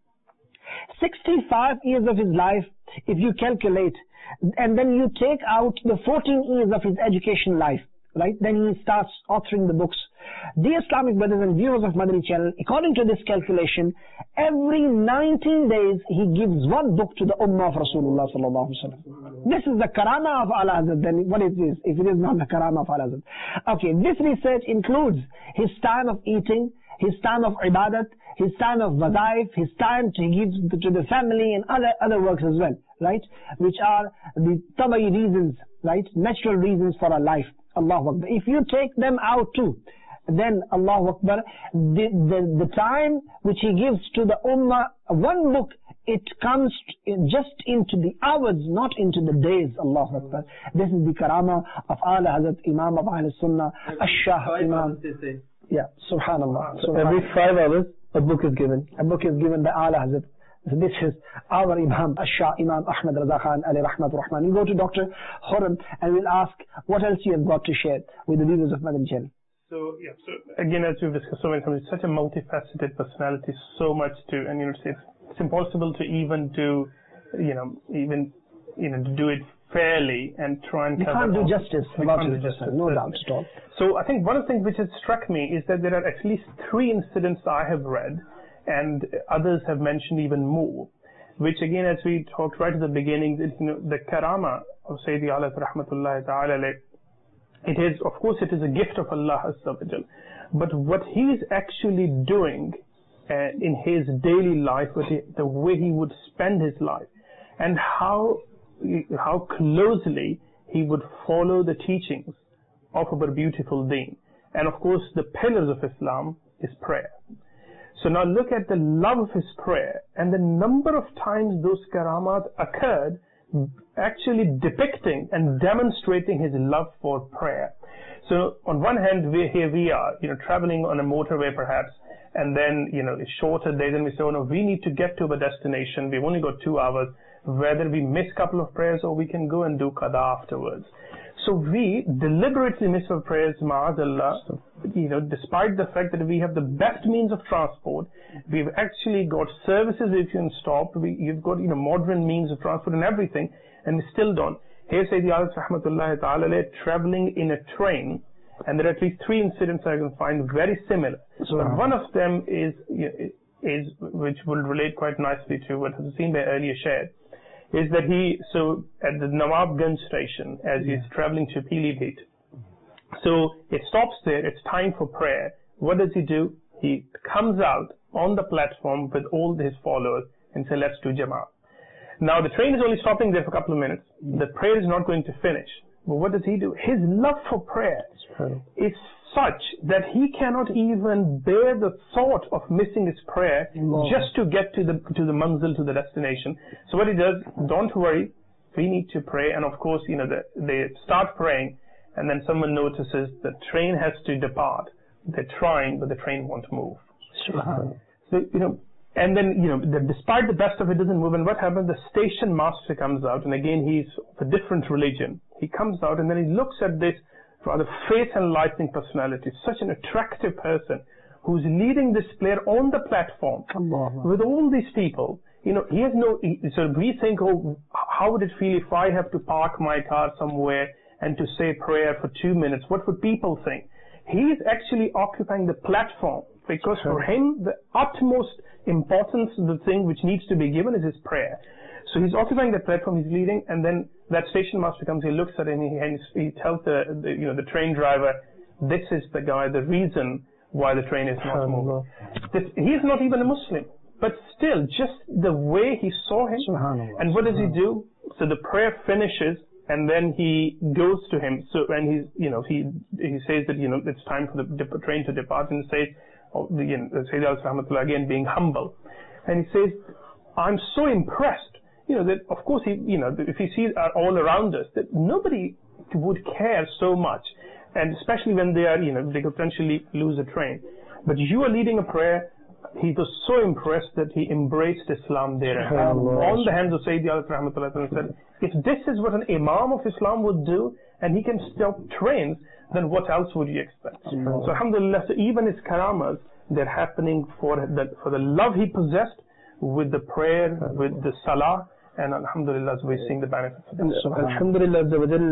65 years of his life, if you calculate, and then you take out the 14 years of his education life, right? Then he starts authoring the books. Dear Islamic brothers and viewers of Madani channel, according to this calculation, every 19 days he gives one book to the Ummah of Rasulullah sallallahu alaihi wasallam. This is the karama of Ala Hazrat. Then what is this if it is not the karama of Ala Hazrat? Okay, this research includes his time of eating, his time of ibadat, his time of wazaif, his time to give to the family and other works as well, right? Which are the tabai reasons, right? Natural reasons for our life. Allahu Akbar. If you take them out too, then Allahu Akbar, the time which he gives to the Ummah, one book, it comes just into the hours, not into the days. Allahu Akbar. This is the karama of Ala Hazrat Imam of Ahl Sunnah, Ash-Shah Imam. Yeah, Subhanallah. So every 5 hours, a book is given. A book is given by Ala Hazrat. So this is our Imam, Ash-Shah Imam Ahmad Raza Khan alayhi rahmatur Rahman. We go to Dr. Khurram and we'll ask what else you have got to share with the viewers of Madani channel. So again, as we've discussed so many times, it's such a multifaceted personality, so much to, and it's impossible to even do, do it fairly and try and We cover can't do all. justice We about can't it, do justice, no certainly. doubt at all. So I think one of the things which has struck me is that there are at least 3 incidents I have read, and others have mentioned even more, which again, as we talked right at the beginning, the karama of Sayyidi Alas rahmatullahi ta'ala alayh, it is, of course, it is a gift of Allah Azza wa Jal. But what he is actually doing in his daily life, the way he would spend his life, and how closely he would follow the teachings of our beautiful deen. And of course, the pillars of Islam is prayer. So now look at the love of his prayer and the number of times those karamat occurred, actually depicting and demonstrating his love for prayer. So on one hand, here we are, traveling on a motorway perhaps, and then, it's shorter days, and we say, oh no, we need to get to the destination. We've only got 2 hours. Whether we miss a couple of prayers or we can go and do qada afterwards. So we deliberately miss our prayers, ma'azallah, despite the fact that we have the best means of transport. We've actually got services if you can stop. You've got, modern means of transport and everything, and we still don't. Here Sayyidi Alas rahmatullahi ta'ala traveling in a train, and there are at least 3 incidents I can find very similar. But one of them is which will relate quite nicely to what Hussein Bhai earlier shared, is that so at the Nawabganj station, as he's traveling to Pilibhit, so it stops there, it's time for prayer. What does he do? He comes out on the platform with all his followers and says, let's do Jama'at. Now the train is only stopping there for a couple of minutes. The prayer is not going to finish. But what does he do? His love for prayer is such that he cannot even bear the thought of missing his prayer just to get to the manzil, to the destination. So what he does, don't worry, we need to pray. And of course, they start praying, and then someone notices the train has to depart. They're trying, but the train won't move. So, and then, despite the best of it doesn't move, and what happens? The station master comes out, and again, he's of a different religion. He comes out, and then he looks at this rather face-enlightening personality, such an attractive person who's leading this prayer on the platform with all these people. He has so we think, oh, how would it feel if I have to park my car somewhere and to say prayer for 2 minutes? What would people think? He's actually occupying the platform, because for him, the utmost importance, the thing which needs to be given is his prayer. So he's occupying the platform, he's leading, and then that station master comes, he looks at him, and he tells the train driver, this is the guy, the reason why the train is not moving. He's not even a Muslim, but still, just the way he saw him, and what does he do? So the prayer finishes, and then he goes to him. So and he says that it's time for the train to depart, and says, Sayyid al-Rahmatullah again being humble, and he says, I'm so impressed. That of course if he sees all around us, that nobody would care so much, and especially when they are, they could potentially lose a train. But you are leading a prayer. He was so impressed that he embraced Islam there on the hands of Sayyidi Alas rahmatullah and said, if this is what an Imam of Islam would do, and he can stop trains, then what else would you expect? So alhamdulillah, so even his karamas, they're happening for the love he possessed with the prayer, with the salah, and alhamdulillah, we're seeing the benefits of that. Alhamdulillah,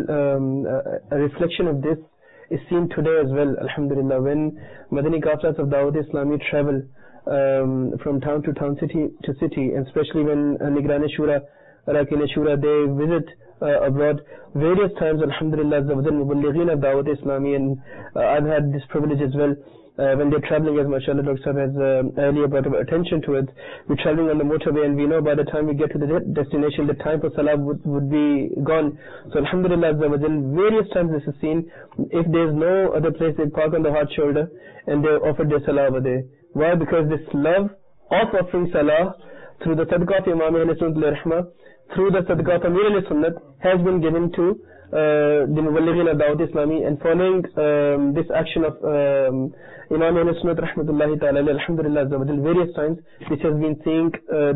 a reflection of this is seen today as well, alhamdulillah, when Madani Qaflas of Dawat Islami travel from town to town, city to city, and especially when Nigran Shura, Arakin Shura, they visit abroad various times, alhamdulillah, Muballighin of Dawat Islami, and I've had this privilege as well. When they're traveling, as mashallah Dr. Sahib has earlier brought attention to it, we're traveling on the motorway, and we know by the time we get to the destination, the time for salah would be gone. So alhamdulillah, various times this is seen. If there's no other place, they park on the hard shoulder and they offer their salah over there. Why? Because this love of offering salah through the sadaqah of Imam Ahl Sunnat al-Rahmah, through the sadaqah of Amir al-Sunnat, has been given to the Muballighin of Dawat Islami, and following this action of Imam Ahl Sunnat rahmatullahi ta'ala, alhamdulillah, various times this has been seen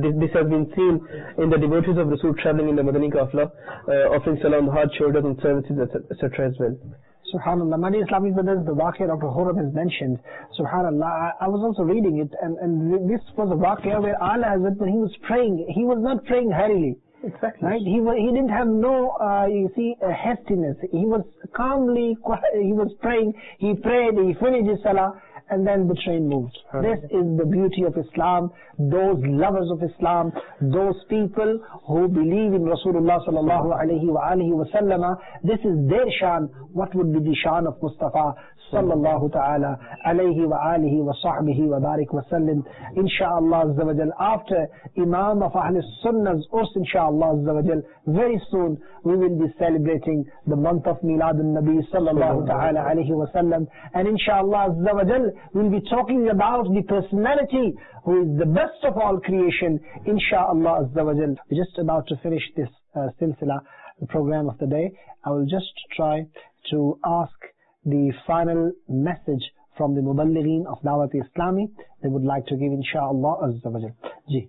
in the devotees of Rasul traveling in the Madani Qafla, offering salah on the hard shoulders and services, etc. as well. SubhanAllah, Many Islamic brothers, the waqia Dr. Khurram has mentioned, SubhanAllah, I was also reading it, and this was a waqia where Ala Hazrat, when he was praying, he was not praying hurriedly. Exactly. Right? He didn't have no, hastiness. He was calmly, he was praying, he prayed, he finished his salah, and then the train moved. This is the beauty of Islam. Those lovers of Islam, those people who believe in Rasulullah sallallahu alayhi wa sallam, this is their shan. What would be the shan of Mustafa sallallahu ta'ala alayhi wa alihi wa sahbihi wa barik wa sallim. Insha'Allah azza wa jal, after Imam of Ahl Sunnah's urs, insha'Allah azza wa jal, very soon we will be celebrating the month of Milad al-Nabi sallallahu ta'ala alayhi wa sallam. And insha'Allah azza wa jal, we'll be talking about the personality who is the best of all creation, insha'Allah azza wa jal. We're just about to finish this silsila, the program of the day. I will just try to ask the final message from the Muballighin of Dawat Islami they would like to give, insha'Allah azza wa jal. Ji,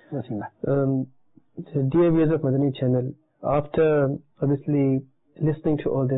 dear viewers of Madani channel, after obviously listening to all this,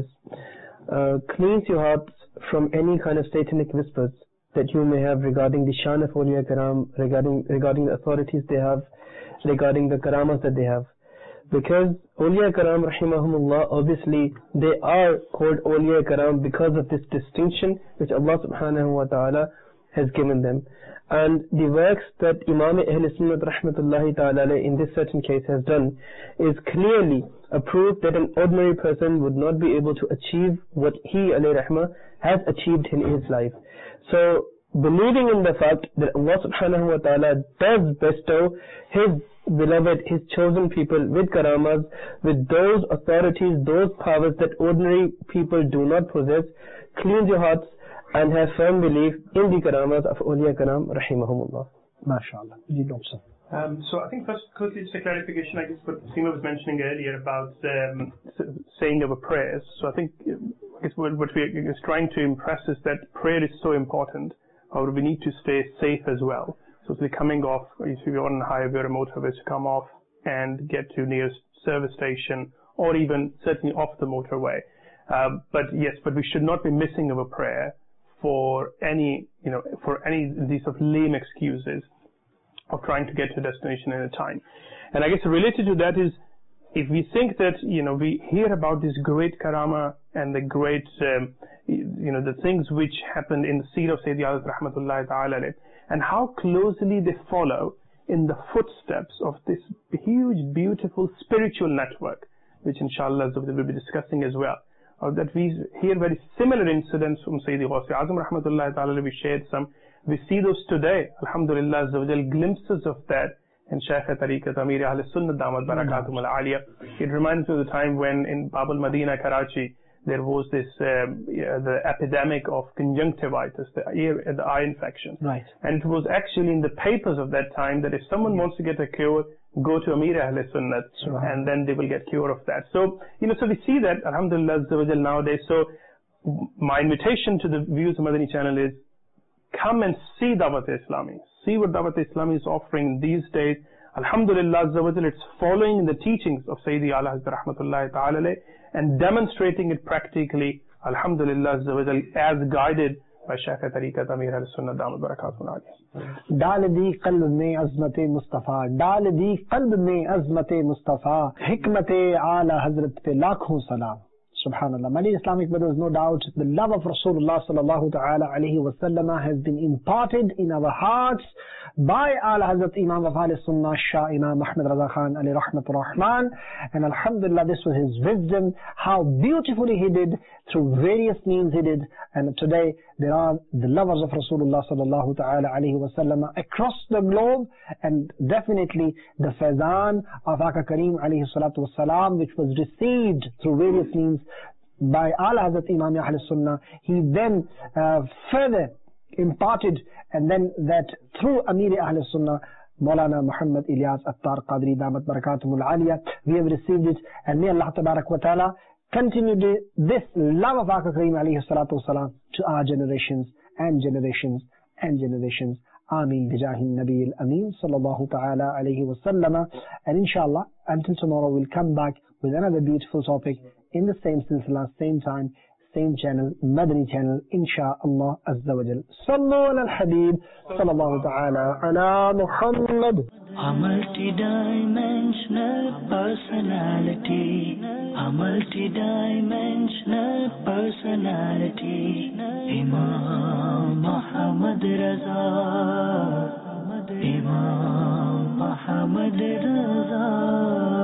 cleanse your hearts from any kind of satanic whispers that you may have regarding the shan of Awliya Karam, regarding the authorities they have, regarding the karamas that they have. Because Awliya Karam rahimahumullah, obviously they are called Awliya Karam because of this distinction which Allah subhanahu wa ta'ala has given them. And the works that Imam Ahl Sunnah rahmatullahi ta'ala in this certain case has done is clearly a proof that an ordinary person would not be able to achieve what he alayhi rahmah has achieved in his life. So believing in the fact that Allah subhanahu wa ta'ala does bestow His beloved, His chosen people with karamas, with those authorities, those powers that ordinary people do not possess, cleanse your hearts and have firm belief in the karamas of Awliya Karam rahimahumullah. MashaAllah. So I think first, quickly, just a clarification, I guess what Seema was mentioning earlier about saying our prayers. So I think what we are trying to impress is that prayer is so important. However, we need to stay safe as well. So if we're coming off, if you're on a highway or a motorway, to come off and get to nearest service station, or even certainly off the motorway. But we should not be missing our prayer for any of these lame excuses of trying to get to a destination in a time. And I guess related to that is, if we think that, we hear about this great karama and the great, the things which happened in the seed of Sayyidi Ali rahmatullahi ta'ala, and how closely they follow in the footsteps of this huge, beautiful spiritual network, which inshallah we'll be discussing as well. That we hear very similar incidents from Sayyidi Ghusi Azam rahmatullahi ta'ala, we shared some. We see those today, alhamdulillah, glimpses of that in Shaykh Tariqat Amir Ahl Sunnah Damat Barakatum Al-Aliyah. It reminds me of the time when in Bab al-Madinah, Karachi, there was this the epidemic of conjunctivitis, the eye infection. Right. And it was actually in the papers of that time that if someone wants to get a cure, go to Amir Ahl Sunnah, and then they will get cure of that. So, so we see that, alhamdulillah, nowadays. So, my invitation to the viewers of Madani channel is, come and see Dawat Islami. See what Dawat Islami is offering these days. Alhamdulillah, it's following the teachings of Sayyidi Ala Hazrat Rahmatullahi Ta'ala and demonstrating it practically, Alhamdulillah, as guided by Shaykh Tariqat Amir Ahl Sunnah Damat Barakatum Al-Aliyah. डाल दी कल्ब में अज़मत मुस्तफ़ा, डाल दी कल्ब में अज़मत मुस्तफ़ा, हिकमत आला हज़रत पे लाखों सलाम. Subhanallah. My dear Islamic brothers, no doubt the love of Rasulullah sallallahu ta'ala alayhi wa sallam has been imparted in our hearts by Ala Hazrat Imam of Ahl Sunnah, Shah Imam Ahmad Raza Khan alayhi rahmatur rahman. And alhamdulillah, this was his wisdom, how beautifully he did, through various means he did. And today there are the lovers of Rasulullah sallallahu ta'ala alayhi wa sallam across the globe, and definitely the Faizan of Aka Kareem alayhi salatu wa salam, which was received through various means by Ala Hazrat Imam Ahl Sunnah. He then further imparted, and then that through Amir Ahl Sunnah, Maulana Muhammad Ilyas Attar Qadri Damat Barakatum Al-Aliyah, we have received it. And may Allah Tabarak wa Ta'ala continue this love of Aka Kareem alayhi salatu wasalam to our generations and generations and generations. Ameen bijahin Nabi al-Ameen sallallahu ta'ala alayhi wa sallama. And inshallah, until tomorrow we'll come back with another beautiful topic in the same silsila, same time, same channel, Madani channel, insha'Allah azza wa jal. Sallu ala al-Habib sallallahu ta'ala ala Muhammad. a multi-dimensional personality, a multi-dimensional personality. Imam Muhammad Raza, Imam Muhammad Raza.